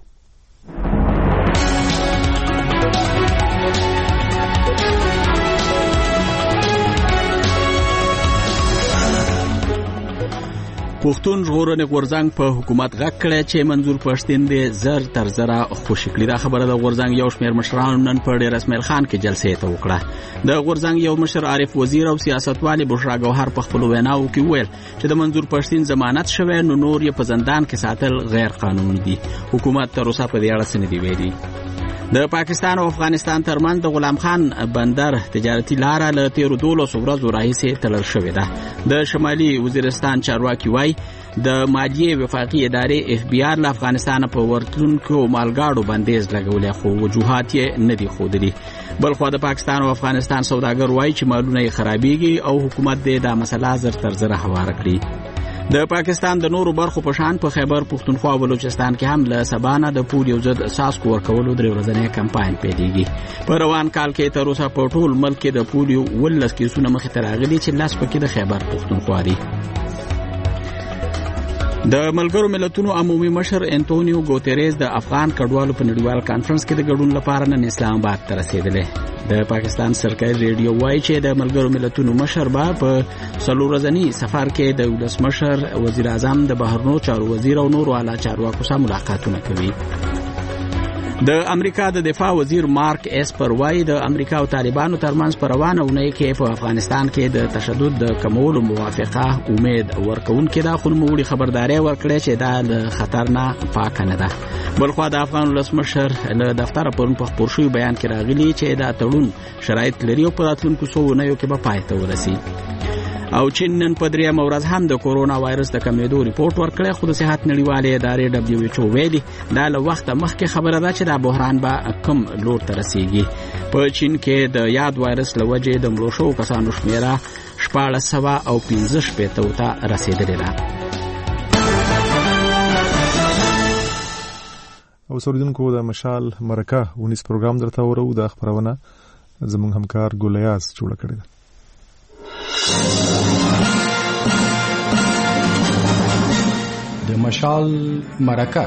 پښتون ژغورنې غورځنګ په حکومت غږ کړی چې منظور پښتين دې زر تر زره خوشی کړی. دا خبره د غورځنګ یو شمېر مشرانو نن په ډېر اسماعیل خان کې جلسې ته وکړه. د غورځنګ یو مشر عارف وزیر او سیاستوال بشرا ګوهر په خپل ویناو کې ویل چې د منظور پښتين ضمانت شوی نو نور یې په زندان کې ساتل غیر قانوني دي. حکومت تر اوسه په دې اړه څه نه دی ویلي. د پاکستان او افغانستان ترمنځ د غلام خان بندر تجارتي لار له تیرو دولسو ورځو راهیسې تړل شوې ده. د شمالي وزیرستان چارواکي وایي د مالیې وفاقي ادارې اف بي آر له افغانستان په ورتلونکو مالګاړو بندیز لګولې خو وجوهات یې نه دي ښودلي. بلخو د پاکستان او افغانستان سوداګر وایي چې مالونه یې خرابېږي او حکومت دې دا مسله زر تر زره هواره کړي. د پاکستان د نورو برخو په شان په خیبر پښتونخوا او بلوچستان کې هم له سبانه د پولیو ضد ساسکو ورکولو درې ورځنی کمپاین پیلېږي. په روان کال کې تر اوسه په ټول ملک کې د پولیو ولس کیسونه مخې ته راغلي چې لاس پکې د خیبر پښتونخوا دي. د ملګرو ملتونو عمومي مشر انټونیو ګوتریز د افغان کډوالو په نړیوال کانفرنس کې د ګډون لپاره نن اسلام آباد ته رسیدلی. د پاکستان سرکاري ریډیو وایي چې د ملګرو ملتونو مشر به په څلور ورځني سفر کې د ولسمشر، وزیر اعظم، د بهرنیو چارو وزیر او نورو اعلی چارواکو سره ملاقاتونه کوي. د امریکا د دفاع وزیر مارک اسپر وایي د امریکا او طالبانو ترمنځ په روانه اونۍ کې په افغانستان کې د تشدد د کمولو موافقه امید ورکوونکې ده، خو نوموړي خبرداری ورکړې چې دا له خطر نه پاکه نه ده. بلخوا د افغان ولسمشر له دفتره پرون په خپور شوي بیان کې راغلي چې دا تړون شرایط لري او په راتلونکو څو اونیو کې به پای ته ورسي. او چین نن په درېیمه ورځ هم د کورونا وایرس د کمیدو ریپورت ورکړی، خو د صحت نړیوالې ادارې ډبلیو ایچ او ویلي دا له وخته مخکې خبره ده چې دا بحران به کم لور ته رسیږي. په چین کې د یاد وایرس له وجې د مړو شوو کسانو شمېره شپاړس سوه او پنځه شپېته ته رسېدلې ده. او سوریدونکو د مشال مرکه ونیس پروګرام درته ورو د خبرونه زموږ همکار ګولیاز جوړه کړې ده. د مشال مرکه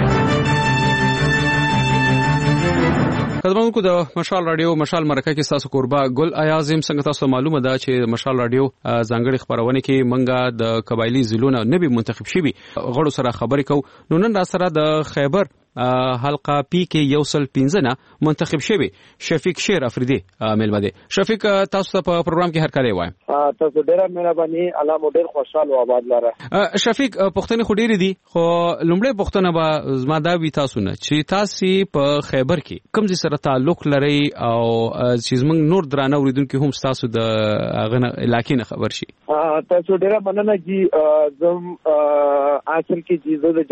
خدمتونکو د مشال رادیو مشال مرکه کې تاسو قربا ګل ایازم څنګه تاسو معلومه ده چې مشال رادیو ځانګړي خبرونه کې منګه د قبایلی ضلعونو نبی منتخب شوی غړو سره خبرې کو. نو نن را سره د خیبر حلقه پی کې یو سل پنځه نه منتخب شوی شفیق شیر افریدي ملمه دي. شفیق تاسو ته په پروګرام کې هر کله وایم. تاسو ډیره مهرباني، الله مو ډیر خوشاله او آباد لاره. شفیق پښتنې خو ډیره دي، خو لومړی پښتنه به زما دا وی تاسو نه چې تاسو په خیبر کې کوم ځای سره تعلق لري او چې زمنګ نور درانه اوریدونکو هم تاسو د غنه علاقې نه خبر شي. تاسو ډیره مننه جی. زم اصل کې جیزو د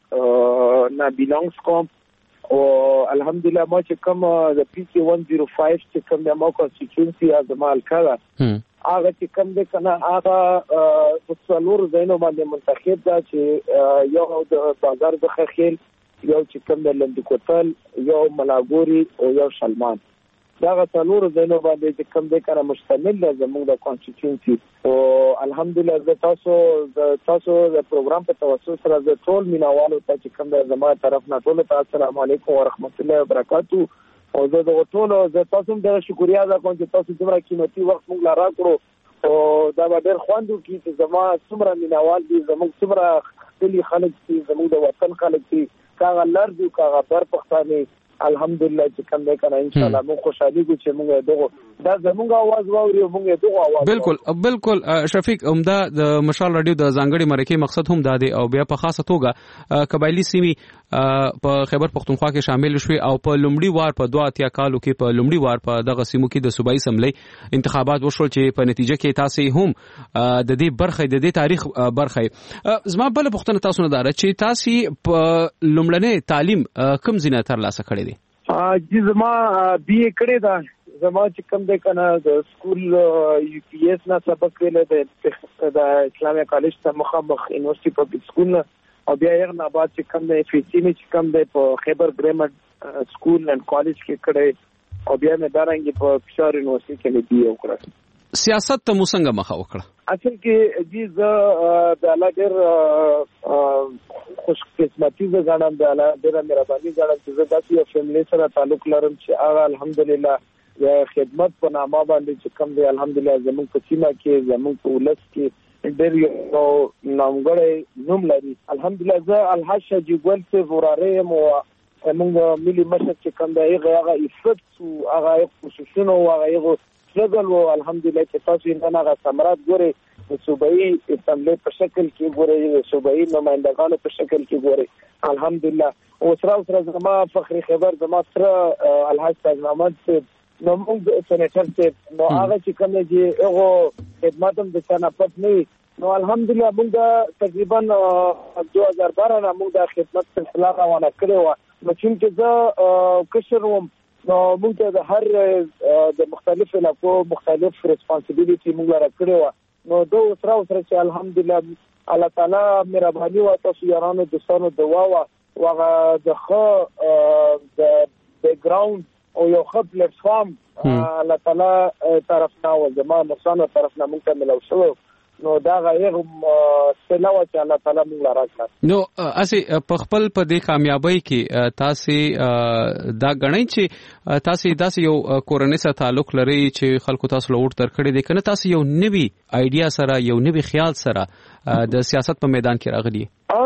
جمرود نه بیلانګ کوم او الحمدلله ما چې کوم د پی کې one oh five چې کوم د ما کانسټیټیوشن از مال کړه هغه چې کوم د کنه هغه په څلور ځایونو باندې منتخب ده چې یو د بازار د خخیل، یو چې کوم د لندکوتل، یو ملاګوري او یو شلمان. دا څلور ځایونو باندې چې کوم د کنه مشتمل ده زموږ د کانسټیټیوشن. او الحمدلله زه تاسو تاسو د پروګرام په توسط سره زه ټول مینوالو ته چې کوم د زما طرف نه ټول ته السلام علیکم ورحمت الله وبرکاتو. او زه د ټول زه تاسو ته شکریا ادا کوم چې تاسو څومره قیمتي وخت موږ لاره کړو او دا به ډېر خوندو کی چې زما څومره مینوال دي، زموږ څومره خپل خلک دي، زموږ د وطن خلک دي، کاغه لر دي کاغه بر پښتانه. الحمدلله چې کوم دی کنه ان شاء الله مو خوشالي کو چې موږ دغه دا زموږ आवाज واوري او موږ دغه आवाज. بالکل بالکل شفیق، عمده د مشال رادیو د ځانګړي مرکه مقصد هم دا دی او بیا په خاصه توګه قبایلی سیمې په خیبر پختونخوا کې شامل شوي او په لومړي وار په دوه اتیا کالو کې په لومړي وار په دغه سیمو کې د صوبایي اسمبلی انتخابات وشول چې په نتیجه کې تاسو هم د دې برخه د دې تاریخ برخه. زما بل پښتنه تاسو نه دار چې تاسو په لومړنۍ تعلیم کوم ځینه تر لاسه کړی دی؟ جی زما بی اے کړی دا، زما چې کوم دی کنه د سکول یو پی ایس نه سبق ویل د اسلامي کالج ته مخامخ یونیورسيټي پبلک سکول نه، او بیا یې نه بعد چې کوم دی اف سی می چې کوم دی په خیبر ګرامر سکول اند کالج کې کړی، او بیا مې دارنګ په فشار یونیورسيټي کې بی اے وکړ. سیاست ته مو څنګه مخه وکړه؟ اصل کې جی زه د الله ډېر خوش قسمتي زه غواړم، د الله ډېر مهرباني غواړم چې زه داسې یو فیملی سره تعلق لرم چې هغه الحمدلله د خدمت په نامه باندې چې کوم دی الحمدلله زموږ په سیمه کې زموږ په ولس کې ډېر یو نامګړی نوم لري. الحمدلله زه الحاج شجی ګل سے وراره یم او موږ ملي مشر چې کوم دی هغه هغه عفت او هغه خصوصونه او هغه سټرګل او الحمدلله چې تاسو یې نه هغه ثمرات ګورئ د صوبایي اسمبلی په شکل کې ګورئ، د صوبایي نمائندګانو په شکل کې ګورئ الحمدلله. او سره سره زما فخري خبر زما سره الحاج تاج محمد سے نو موږ سېنیټر سے نو هغه چې کوم دی هغه خدمات هم د صنعت نه نو الحمدلله موږ تقریبا دوه هزار بارہ نه موږ د خدمت سلسله روانه کړې و. نو چې زه کشر وم نو موږ ته د هر د مختلفو علاقو مختلف ریسپانسیبিলিټي موږ راکړې و. نو دوه سره سره چې الحمدلله الله تعالی مهرباني او تاسو یارانو دوستانو دعا او هغه د خو د بیک ګراوند او یو خپل پلیټ فارم الله تعالی طرفنا او زموږ نقصان طرفنا موږ ته ملو شو. نو دا غیر سلاو چې الله تعالی موږ راکړه. نو اسی په خپل په دې کامیابی کې تاسو دا غنئ چې تاسو داسې یو کورنۍ سره تعلق لري چې خلکو تاسو لور تر کړی دي کنه تاسو یو نوی ایډیا سره یو نوی خیال سره د سیاست په میدان کې راغلی؟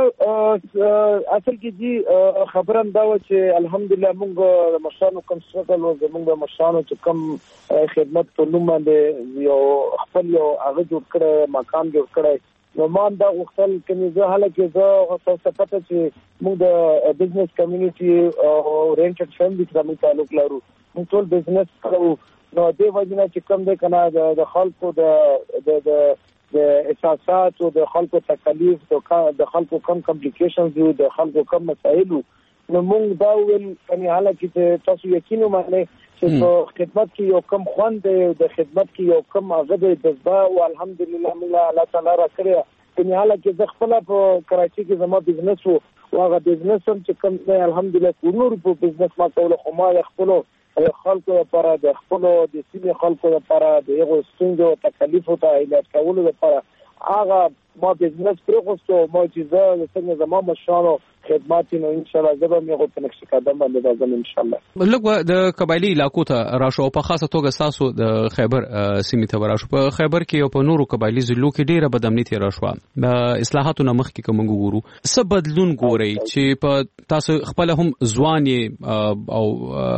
اصل کې جی خبرم دا و چې الحمدلله موږ مشرانو کوم څه او موږ مشرانو چې کوم خدمت په نوم باندې یو خپل یو هغه جوړ کړی مقام جوړ کړی. نو ما دا وختل کې زه حالکه زه تاسو پته چې موږ د بزنس کمیونټي او رینټډ فیملی سره موږ تعلق لرو، موږ ټول بزنس کوو. نو دې وجنه چې کوم د کنه د خلکو د د د احساسات او د خلکو تکلیف د خلکو کم کمپلیکیشنز او د خلکو کم مسایل نو موږ دا ویل کني حالکه تاسو یقین ومنئ چې په خدمت کې یو کم خوند دی، د خدمت کې یو کم هغه د جذبه او الحمدلله موږ الله تعالی را کړی. کني حالکه زه خپل په کراچي کې زما بزنس وو او هغه بزنس هم چې کوم دی الحمدلله نور په بزنس ما کول خو ما خپل خلکو لپاره د خپل د سیمې خلکو لپاره د یو ستونزو تکلیف او علاج کولو لپاره هغه ما بزنس پروغوستو ما چې زه څنګه زما مشانو خدمات نو ان شاء الله زبر مې غو په نقش قدم باندې راځم ان شاء الله. لکه د قبایلی علاقو ته راشو په خاصه توګه تاسو د خیبر سیمې ته راشو. په خیبر کې او په نورو قبایلی ضلعو کې ډیره بدامنیتی راشو. د اصلاحاتو نه مخکې کوم ګورو څه بدلون ګوري چې په تاسو خپل هم ځواني او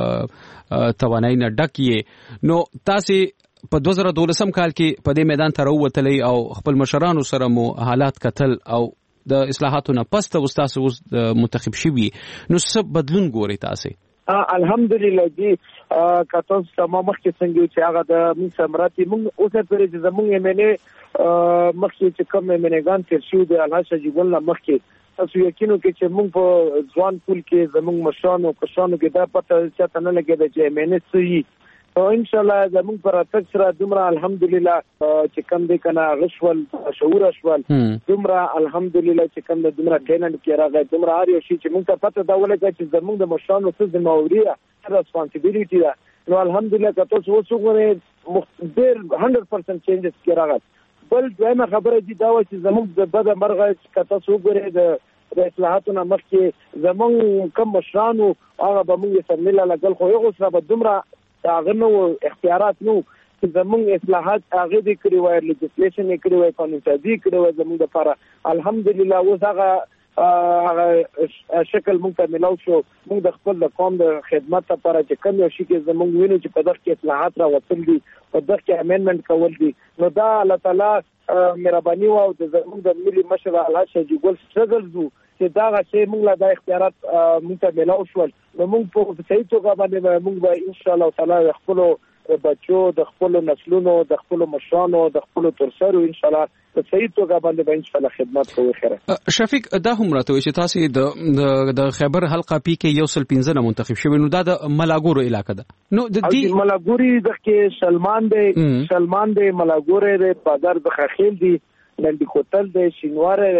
توانای نه ډکې نو تاسو په دوه زره دولسم کال کې په دې میدان ته راووتلې او خپل مشرانو سره مو حالات کتل او د اصلاحاتو نه پس ته تاسو اوس منتخب شوي نو څه بدلون ګوري تاسو؟ الحمدلله جی کاتو سم مخکې څنګه چې هغه د موږ سمراتي موږ اوسه پرې چې زموږ یې مینه مخکې چې کوم مینګان تر شو د الله شجګل مخکې تاسو یقینو کې چې موږ په ځوان پول کې زموږ مشرانو کشانو کې دا پته چې تنه لګیږي چې مینه سوي او ان شاء الله زموږ پر تک سره دومره الحمدلله چې کوم دې کنه غشول شعور شول دومره الحمدلله چې کوم دې دومره ټیلنټ کې راغی دومره هر یو شي چې موږ ته پته دا ولګی چې زموږ د مشرانو څه ذمہواری ده ریسپانسیبিলিټي ده. نو الحمدلله که تاسو وڅوګورئ ډېر هندرد پرسنټ چینجز کې راغلی. بل دویمه خبره دي دا و چې زموږ د بده مرغه که تاسو وګورئ د د اصلاحاتو نه مخکې زموږ کم مشرانو هغه به موږ سره مله لګل خو هغه سره به دومره هغه نو اختیارات نو چې زموږ اصلاحات هغه دې کړی وای لیجسلیشن یې کړی وای قانون سازي کړی وای زموږ لپاره الحمدلله اوس هغه هغه شکل موږ ته ملاو شو. موږ د خپل د قوم د خدمت لپاره چې کوم یو شي کې زموږ ویني چې په دغه کې اصلاحات راوستل دي په دغه کې امندمنت کول دي نو دا الله تعالی مهرباني او د زموږ د ملي مشر الله شجګل سټرګل زو چې دا غشي موږ له د اختیارات موږ ته ملاو شول نو موږ په صحیح توګه باندې موږ به ان شاء الله تعالی خپل بچو د خپل نسلونو د خپل مشرانو د خپل ترسرو ان شاء الله په صحیح توګه باندې به ان شاء الله خدمت کوو. خیره شفیق دا هم راته چې تاسو د د خیبر حلقه پی کې یو سل پنځه منتخب شوی نو دا د ملاګورو علاقې ده نو د دې ملاګوري د کې سلمان دی سلمان دی ملاګوري دی بازار د خخیل دی لندې کوتل دی شینوار دی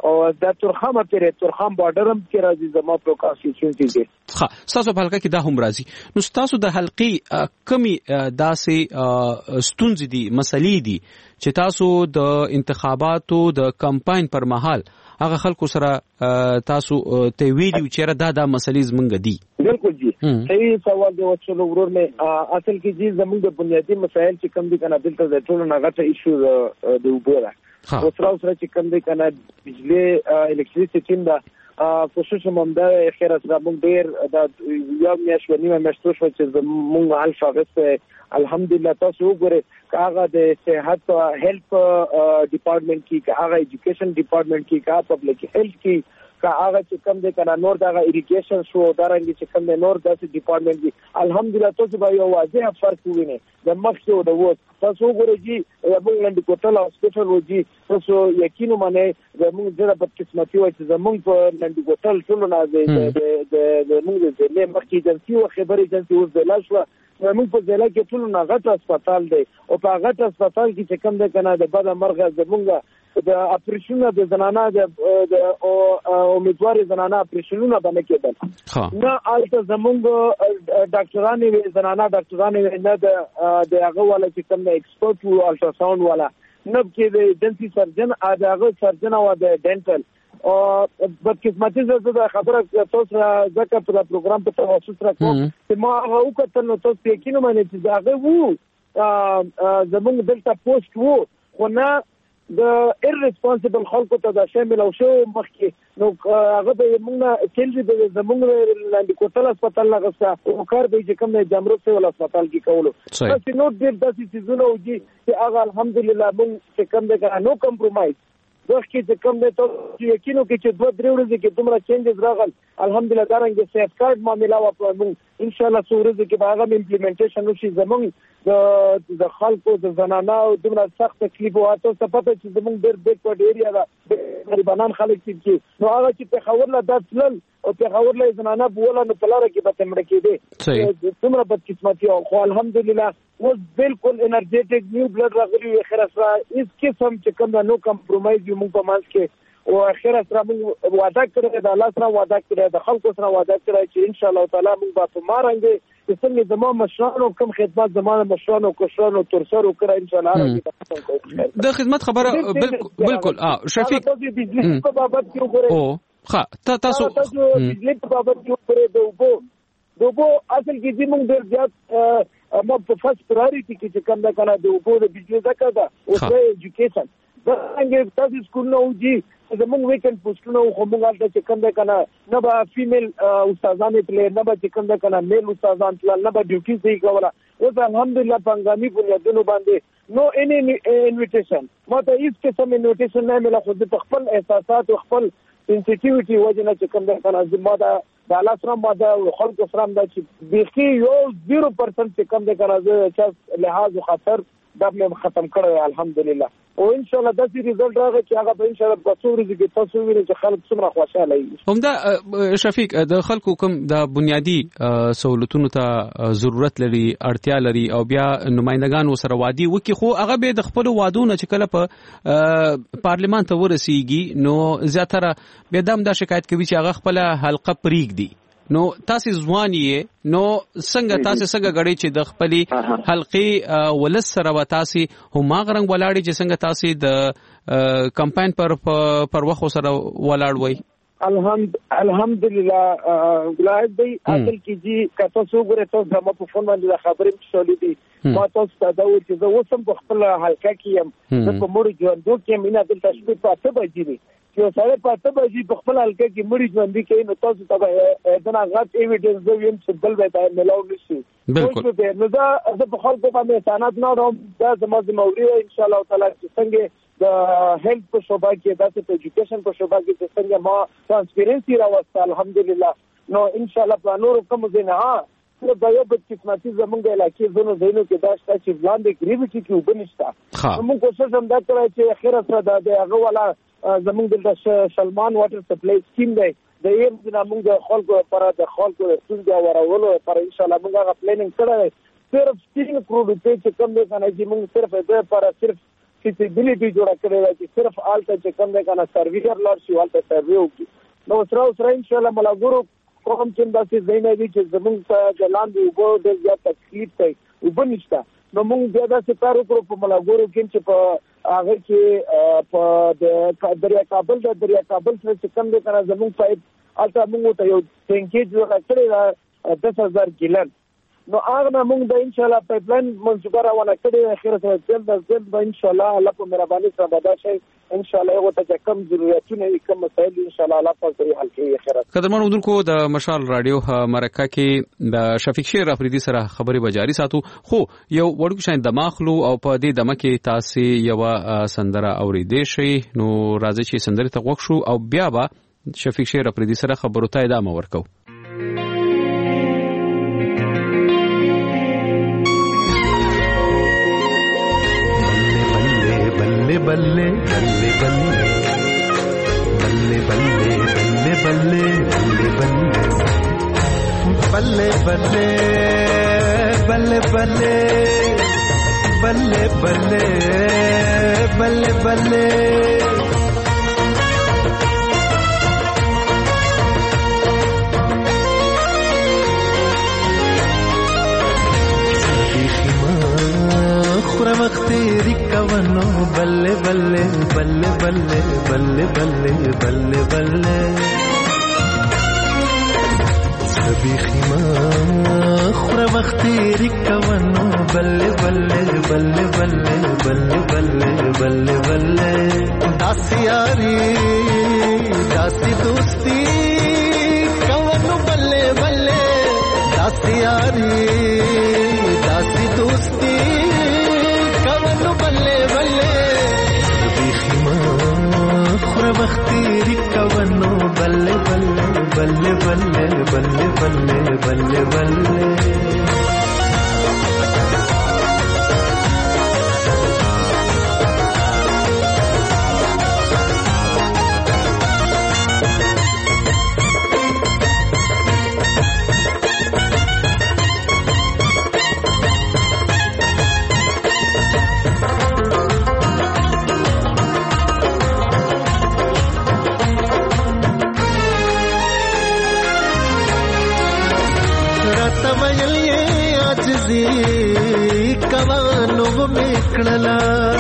او د تورخم پرې تورخم بارډر هم کې راځي زما په کانسټیټیوشن کې. ها تاسو په حلقه کې دا هم راځي نو تاسو د حلقې کمی داسې ستونزې دي مسلې دي چې تاسو د انتخاباتو د کمپاین پر مهال هغه خلکو سره تاسو ته ویلو چې دا د مسلې زمونږ دي. بالکل جی صحیح سوال دی وڅلو ورور مې اصل کې جی زمونږ د بنیادی مسایل چې کم دي کنه دلته د ټولو نه غټه ایشو د وبوره او سره سره چې کم دي کنه بجلی الکتریسيټي دا خصوصا مونږ د خیر سره مونږ ډیر د یو میاشت ونیمه میاشت شو چې مونږ الفا غسه الحمدلله تاسو وګورئ کاغه د صحت هیلث ډپارټمنټ کې کاغه ایجوکیشن ډپارټمنټ کې کاغه پبلک هیلث کې کاغه چې کم د کنه نور دغه اریګیشن شو دارنګ چې کم د نور داسې ډپارټمنټ کې الحمدلله تاسو به یو واضح فرق وینئ د مخکې او د ووت تاسو وګورئ چې زموږ لنډ کوټل هاسپټل وږي تاسو یقین منئ زموږ ډېره بدقسمتي وایي چې زموږ په لنډ کوټل ټول نه د د زموږ د ضلع مخکې ایجنسي او خبري ایجنسي اوس ضلع شو زموږ په ضلع کې ټول نه غټ هسپتال دی او په غټ هسپتال کې چې کم د کنه د بد مرغه زموږ د اپریشنونو د زنانه د امیدوار زنانه اپریشنونو باندې کېدل نه البته زموږ ډاکټرانو وی زنانه ډاکټرانو نه د د هغه ولا چې کوم ایکسپرت وو الټراساوند ولا نه کې د ایجنسی سرجن هغه سرجن او د ډینټل او په قسمتي زړه خبره تاسو ځکه په پروګرام په توسط راکوم چې ما هغه وکړل نو تاسو یقین مې چې هغه وو زموږ دلته پوسټ وو خو نه د ایرریسپانسیبل خلکو ته د شامل او شو مخکې نو هغه به موږ کېلې د زموږ لاندې کوټل هسپتال نه غوښته او کار به چې کوم د جمرو سیول هسپتال کې کولو چې نو ډېر داسې چیزونه وږي چې هغه الحمدلله موږ چې کوم د نو کمپرومایز وخت کې چې کوم د ته یقینو کې چې دوه درې ورځې کې دومره چینجز راغل الحمدلله دارنګ سیف کارت معاملې او په موږ ان شاء الله څو ورځې کې به هغه امپلیمنټیشن وشي زموږ د د خلکو د زنانه او دومره سخت تکلیف او تاسو ته پته چې زموږ ډېر بیکورډ ایریا ده غریبانان خلک چې نو هغه چې په خبر لا داتل او په خبر لا زنانه بوله نو په لاره کې به تمړ کېده دومره بد قسمتي او خو الحمدلله اوس بالکل انرجیټک نیو بلډ راغلی وي خیر سره هیڅ قسم چې کوم نو کمپرومایز یو موږ په مانس کې او اخر سره موږ وعده کړی د الله سره وعده کړی د خلکو سره وعده کړی چې ان شاء الله تعالی موږ به په مارنګ چې څنګه زموږ مشرانو کوم خدمات زموږ مشرانو کوشانو تر سره وکړي ان شاء الله د خدمت خبره بالکل اه شفیق په بابت کې وګورئ او ښه تاسو تاسو بجلی په بابت کې وګورئ د وبو د وبو اصل کې زموږ ډېر زیات ما په فرست پرایورټي کې چې کوم دا کنه د وبو د بجلی ځکه دا او د ایجوکیشن دا څنګه تاسو سکول نو جی زموږ ویکند پوسټونه خو موږ هلته چې کوم دا کنه نه به فیمیل استادان پلې نه به چې کوم دا کنه میل استادان پلې نه به ډیوټي صحیح کوله اوس الحمدلله په هنګامي بنیادونو باندې نو اني انویټیشن ما ته هیڅ قسم انویټیشن نه مله خو د خپل احساسات او خپل سنسټیویټي وجنه چې کوم دا کنه زما دا د الله سره ما دا خلکو سره دا چې بيخي یو زیرو پرسنټ چې کوم دا کنه چې لحاظ او خطر دا مې ختم کړی الحمدلله او ان شاء الله د دې ریزلټ راغی چې هغه به ان شاء الله په څو ورځې کې تاسو وینئ چې خلک څومره خوشاله وي. همدا شفیق د خلکو کوم د بنیادی سہولتونو ته ضرورت لري اړتیا لري او بیا نمائندگان سره وادي وکي خو هغه به د خپل وادونو چې کله په پارلیمان ته ورسیږي نو زیاتره به دم دا شکایت کوي چې هغه خپل حلقه پریګ دی نو تاسو ځوان یې نو څنګه تاسو څنګه غړي چې د خپلې حلقې ولس سره و تاسو هم غرنګ ولاړی چې څنګه تاسو د کمپاین پر پر وخت سره ولاړ وای الحمد الحمدلله ګلاد دی اصل کې جی کته سو ګره تاسو د ما په فون باندې خبرې شولې دي ما تاسو ته دا و چې زه وسم په خپل حلقه کې يم زه په مړ ژوند دوه کې مینا دلته شپې پاتې بجې چې سره پاتې بجې په خپل حلقه کې مړ ژوند دي کې نو تاسو ته دا غلط ایویډنس زه ویم چې بل به ملاو نشي بالکل نو دا زه په خپل باندې سند نه راوم دا زموږ موري ان شاء الله تعالی څنګه د هیلث په شوبه کې د ایجوکیشن په شوبه کې څنګه ما ترانسپیرنسي راوسته الحمدلله نو ان شاء الله په نور کوم ځای نه دا یو بل قسمتي زمونږ علاقې زونو زینو کې دا شته چې وړاندې ګریویټي کې وبنشتا موږ کوشش هم دا کوي چې اخر سره د هغه والا زمونږ د سلمان واټر سپلای سکیم دی د یو د موږ خلکو لپاره د خلکو ستونزې ورولو لپاره ان شاء الله موږ هغه پلانینګ کړی صرف سټینګ پروډکټ چې کوم دی کنه چې موږ صرف د لپاره صرف فیزیبিলিټي جوړه کړې ده چې صرف آلته چې کوم دی کنه سرویر لار شي آلته سروي وکړي. نو سره سره ان شاء الله ملګرو کوم چې داسې ځای نه وي چې زمونږ ته د لاندې اوبو ډېر زیات تکلیف دی اوبه نشته، نو موږ بیا داسې کار وکړو په ملګرو کې چې په هغه کې په د دریا کابل د دریا کابل سره چې کوم دی کنه زمونږ پایپ آلته موږ ته یو ټینکي جوړه کړې ده دس هزار ګیلن. نو هغه موږ د ان شاء الله پایپ لاین منځګړه روانه کړې اخر سره جلد از جلد به ان شاء الله الله په مهرباني سره به دا شي ان شاء الله یو ته کم ضرورتونه کوم مسایل ان شاء الله الله په صحیح حل کوي. اخر قدرمن اردوونکو د مشال رادیو مرکه کې د شفیق شیر افریدي سره خبري بجاری ساتو، خو یو وړو شاین د ماخلو او په دې دمه کې تاسو یو سندره اوریدې شي. نو راځي چې سندره ته وښو او بیا به شفیق شیر افریدي سره خبرو ته ادامه ورکو. बल्ले बल्ले बल्ले बल्ले बल्ले बल्ले बल्ले बल्ले बल्ले बल्ले बल्ले बल्ले बल्ले बल्ले बल्ले خرمختيري كونو بلّي بلّي بلّي بلّي بلّي بلّي بلّي بلّي سبيخي ما خرمختيري كونو بلّي بلّي بلّي بلّي بلّي بلّي بلّي بلّي داسي ياري داسي دوستي كونو بلّي بلّي داسي ياري داسي دوستي बल्ले बल्ले देखी माँ खुरबख्तीरी कवनो बल्ले बल्ले बल्ले बल्ले बल्ले बल्ले बल्ले बल्ले कवानो मेकड़ला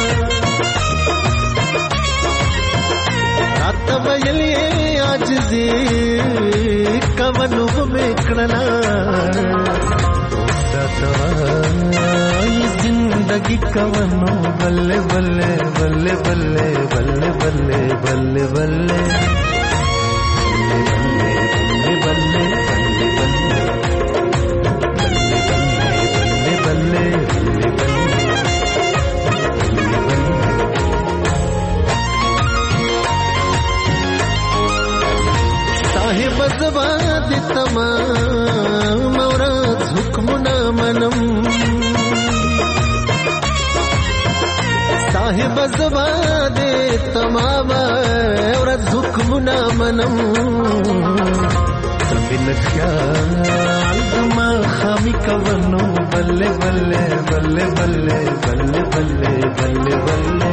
रात बयलिए आज जी कवनो मेकड़ला जिंदगी कवनो बल्ले बल्ले बल्ले बल्ले बल्ले बल्ले बल्ले बल्ले बल्ले बल्ले बजवाद तमाम औरत हुक्मना मनम साहिब बजवाद तमाम औरत हुक्मना मनम बिन ख्याल दमा खामी कवनो बल्ले बल्ले बल्ले बल्ले बल्ले बल्ले बल्ले बल्ले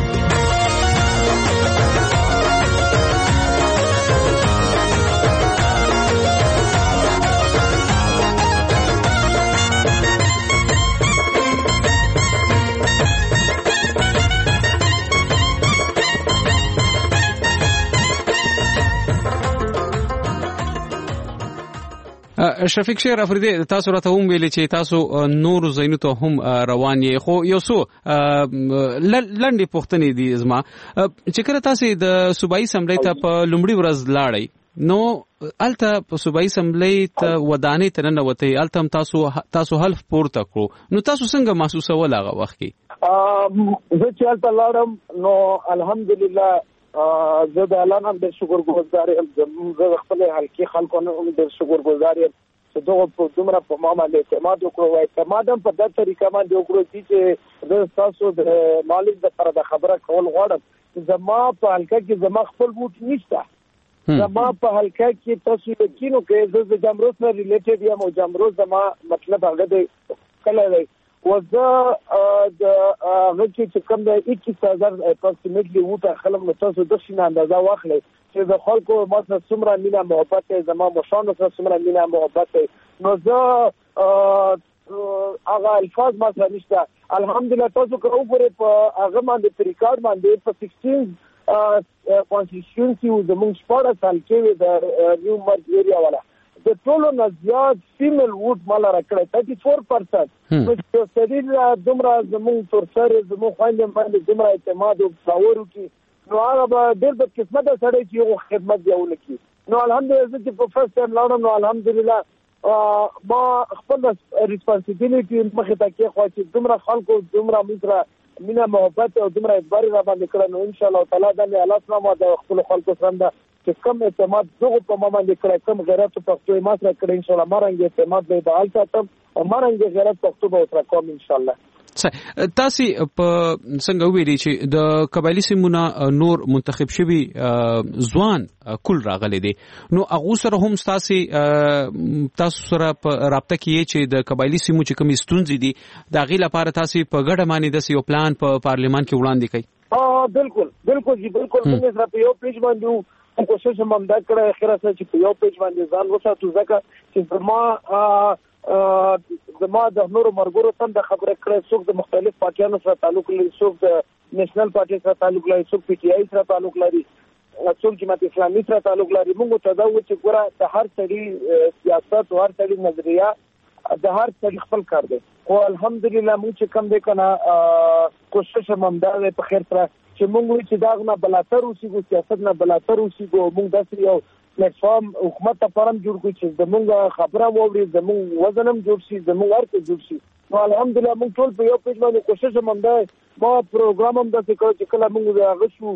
شفیق شیر افریدي تاسو راته هم ویلي چې تاسو نور زینو ته هم روان یې، خو یو څو لنډې پوښتنې دي زما چې کله تاسو د صوبایي اسمبلی ته په لومړي ورځ لاړئ نو الته په صوبایي اسمبلی ته ودانې ته ننوتئ، الته هم تاسو تاسو حلف پورته کړو، نو تاسو څنګه محسوسول هغه وخت کې؟ زه چې الته لاړم نو الحمدلله زه د الله نن ډېر شکرګزار یم، زه خپل حلقې خلکو نه هم ډېر شکرګزار یم چې دغه په دومره په ما باندې اعتماد وکړو. اعتماد هم په داسې طریقه باندې وکړو چې زه ستاسو د مالک دپاره د خبره کول غواړم، زما په حلقه کې زما خپل ووټ نشته، زما په حلقه کې تاسو یقین وکړئ زه د جمروز سره ریلیټډ یم او جمروز زما مطلب هغه دی کله دی وزه د هغه چې کوم د اکیس هزار اپروکسیمیټلی وټه خلک نو تاسو د شین اندازه واخلئ چې د خلکو ماته څومره مینا محبت زما مشانو سره څومره مینا محبت نو زه هغه الفاظ ما سره نشته. الحمدلله تاسو که وګورئ په هغه باندې په ریکارډ باندې په سیکسټین کانسټیټیونسي زموږ شپږ سال کې د نیو مرج ایریا والا د ټولو نه زیات فیمیل ووټ مال راکړی ثلاثه چار پرسنټ نو چې سړي دومره زموږ تر سره زموږ خویندې باندې دومره اعتماد او باور وکړي نو هغه به ډېر د قسمته سړی چې یو خدمت دی ونکړي. نو الحمدلله زه چې په فرست ټایم لاړم نو الحمدلله ما خپل ریسپانسیبیلیټي مخې ته کېښوه چې دومره خلکو دومره موږ سره مینه محبت او دومره اعتبار را باندې کړی نو انشاءالله تعالی دا مې الله سلام د خپلو خلکو سره ده چې کم اعتماد دغه په ما باندې کړی کم غیرت پښتو یې ما سره کړی انشاءالله ما رنګ اعتماد به بحال ساتم او ما رنګ غیرت پښتو به سره کوم انشاءالله. تاسو په څنګه ویلي چې د قبایلی سیمونه نور منتخب شوي ځوان کول راغلي دي نو هغه سره هم تاسو تاسو سره په رابطه کې چې د قبایلی سیمو چې کوم ستونزې دي د غي لپاره تاسو په ګډه باندې د یو پلان په پارلیمان کې وړاندې کړئ. اه بالکل بالکل جی بالکل موږ سره په یو پیج باندې کوشش هم دا کړه اخره سره چې په یو پیج باندې ځان وساتو ځکه چې زما زما د نورو مرګورو تم د خبره کړې څوک د مختلف پارټیانو سره تعلق لري څوک د نېشنل پارټي سره تعلق لري څوک پی ټی آی سره تعلق لري څوک جماعت اسلامي سره تعلق لري. موږ ته دا و چې ګوره د هر سړي سیاست او هر سړي نظریه د هر سړي خپل کار دی خو الحمدلله موږ چې کم دی کنه کوشش هم دا په خیر سره چې موږ چې دا نه بلاتر اوسېږو سیاست نه بلاتر اوسېږو موږ داسې یو پلیټ فارم حکومت ته پرم جوړ کړو چې زموږ خبره واوري زموږ وزن هم جوړ شي زموږ هر څه جوړ شي. نو الحمدلله موږ ټول په یو پیج باندې کوشش هم دا ما پروګرام هم داسې کړ چې کله موږ هغه شو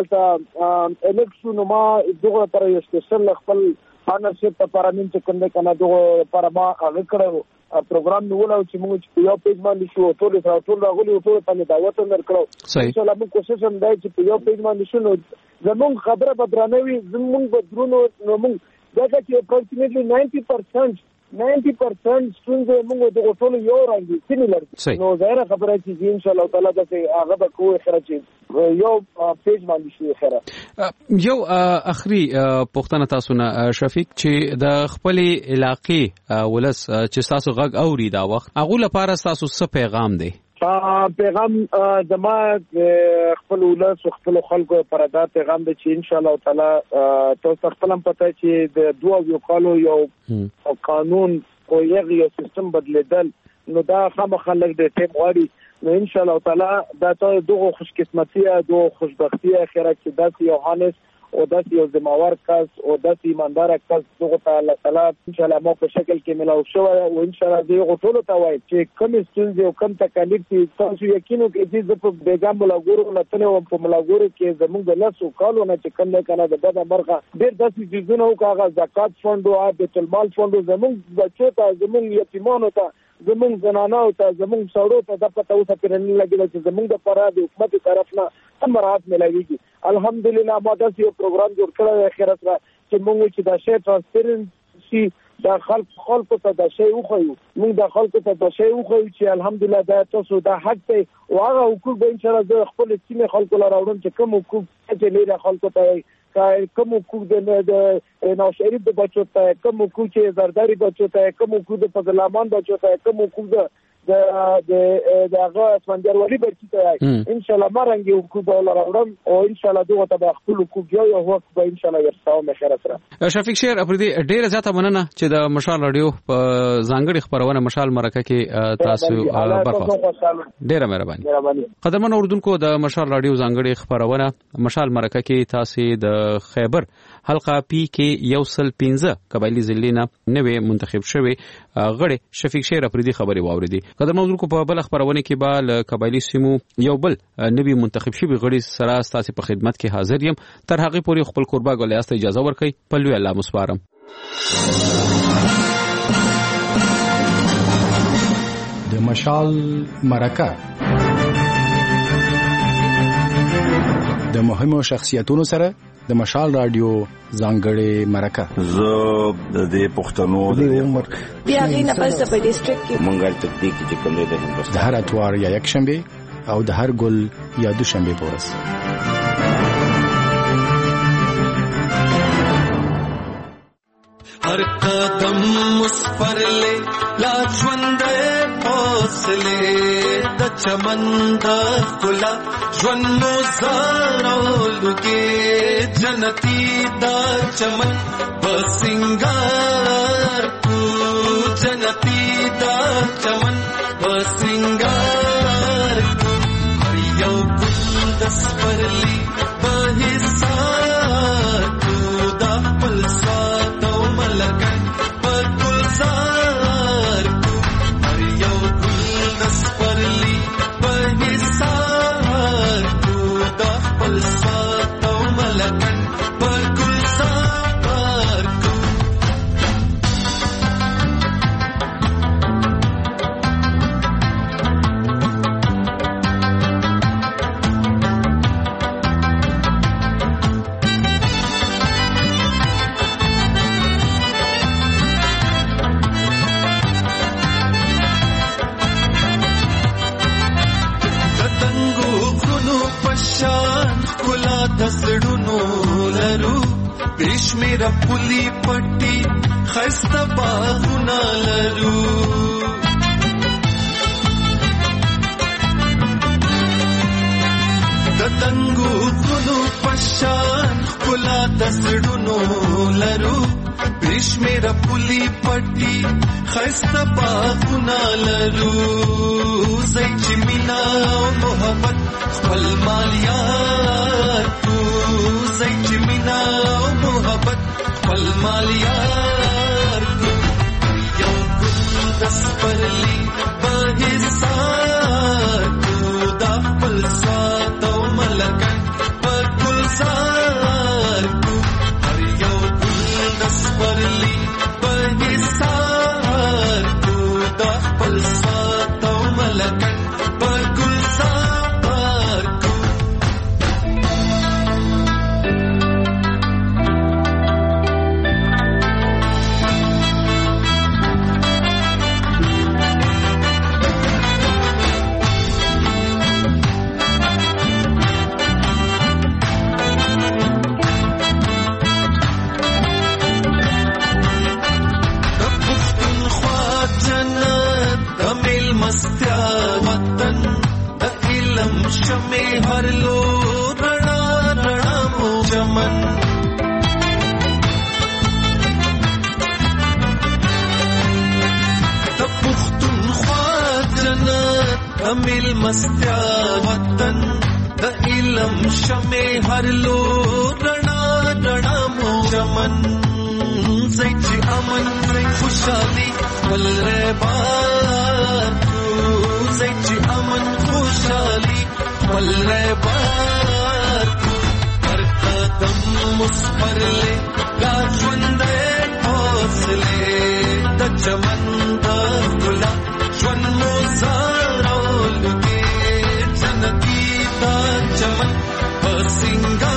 البته الیکشن نو ما دغه پر یو سپیشل خپل پارتنرشپ ته پرامین چې کنده کنه دغه پر ما هغه کړو پروګرام نیولو چې موږ په یو پیج باندې شو ټول سره ټول راغلي ټول ته دعوت ورکړو ان شاء الله موږ کوشش هم دی چې په یو پیج باندې شو نو زموږ خبره بدرانوي زموږ بدرونو نو موږ دا چې اپروکسیمیټلی ناینټي پرسنټ ناینټي پرسنټ ستونزې موږ د ټولو یو رنګ سیمیلر نو ظاهره خبره چې ان شاء الله تعالی دا چې هغه به کوی خرچ یو پیج باندې شي خره. یو اخري پوښتنه تاسو نه شفیق چې د خپل علاقې ولس چې تاسو غږ اوري دا وخت هغه لپاره تاسو څه پیغام دی؟ پیغام زما خپل ولس او خپل خلکو پر دا پیغام دی چې ان شاء الله تعالی تاسو خپل هم پته چې د دوه یو کالو یو قانون او یو سیستم بدلیدل نو دا خامخا لږ د ټیم غواړي نو ان شاء الله تعالی دا ته دغه خوش قسمتي او خوشبختي اخره چې داسې یو حالت او داسې یو ذمہوار کس او داسې ایماندار کس دغه ته الله تعالی ان شاء الله مو په شکل کې ملاو شو او ان شاء الله دغه ټول ته وایي چې کوم ستونزې او کوم تکلیف چې تاسو یقینو کې چې په بیګام ملاګورو لته او په ملاګورو کې زموږ د لاسو کالو نه چې کوم نه کنه د بده برخه ډېر داسې چیزونه او کاغذ زکات فند او بیت المال فند زموږ بچو ته زموږ یتیمانو ته زموږ زنانو ته زموږ سړو ته د پته اوسه پرنه لګیږي چې زموږ د پراد حکومت طرف نه هم راحت ملایږي. الحمدلله ما داسې یو پروګرام جوړ کړی اخر سره چې موږ چې دا شی ترانسپیرنسي دا خلک خلکو ته دا شی وخایو موږ د خلکو ته دا شی وخایو چې الحمدلله دا تاسو دا حق ته او هغه حقوق به ان شاء الله خپل سیمه خلکو لپاره وړم چې کوم حقوق چې لري خلکو ته کوم حقوق د نو شریف د بچو ته کوم حقوق چې زرداری بچو ته کوم حقوق د فضلامان بچو ته کوم حقوق د د د هغه اسمندر ولی برکی ته ان شاء الله ما رنګ حقوق ولا راوړم او ان شاء الله دغه ته خپل حقوق یو یو وخت به ان شاء الله ورساو مخره سره. شفیق شیر اپریدي ډیره زیاته مننه چې د مشال رادیو په ځانګړي خبرونه مشال مرکه کې تاسو برخه ډیره مهرباني. قدرمن اوردونکو د مشال رادیو ځانګړي خبرونه مشال مرکه کې تاسو د خیبر حلقه پی کې یو سل پنځه قبایلی ضلعونه نوې منتخب شوی غړي شفیق شیر اپریدي خبري واوریدي. قدرمن اوردونکو په بل خبرونه کې به ل قبایلی سیمو یو بل نوې منتخب شوی غړي سره تاسو په خدمت کې حاضر یم. تر هغه پورې خپل قربا ګلیاست اجازه ورکړئ. په لوی الله مسپارم. د مشال مرکه د مهمو شخصیتونو سره د مشال رادیو ځانګړې مرکه زه د دې پښتنو د عمر بیا غي نه پس په ډیسټریکټ کې مونږه تکتیک چې کوم دی د هر اتوار یا یک شنبه او د هر ګل یا دوشنبه پورس हर कदम उस पर ले लाजवंदे हौसले द चमंदा खुला ज्वन्नो ज़ारोलुगे जनती दा चमन बसिंगार तू जनती दा चमन बसिंगार तू हरियो गुंदस पर ली बहिसार तू दा पलसा लकन पर गुलजार को हरियो गुलदस पर ली बहिसार को दा पलसा तो मलकन पर गुलजार को दसडुनो लरू रेशमी रपुली पट्टी खस्ता बाहुना लरू दतंगू कुनु पशान कुला दसडुनो लरू रेशमी रपुली पट्टी खस्ता बाहुना लरू ज़ैची मिना मोहब्बत पल मालियार तू ज़ैची मिना मोहब्बत पल मालियार तू यो गुलदस पर ली बहिसार तू दा पलसा तो मलकन पर गुलजार तू यो गुलदस पर ली बहिसार तू दा पलसा तो मलकन पर गुलजार शमे हर लो रणा रणा मो चमन तपुख्तुनख्वा जन्नत अमिल मस्त्या वतन द इलम शमे हर लो रणा रणा मो चमन ज़ैची अमन खुशाली पल रे बार तू ज़ैची अमन खुशाली पल रे बार हर कदम उस पर ले लाजवंदे हौसले द चमंदा खुला ज्वन्नो ज़ारोलुगे जनती दा चमन बसिंगा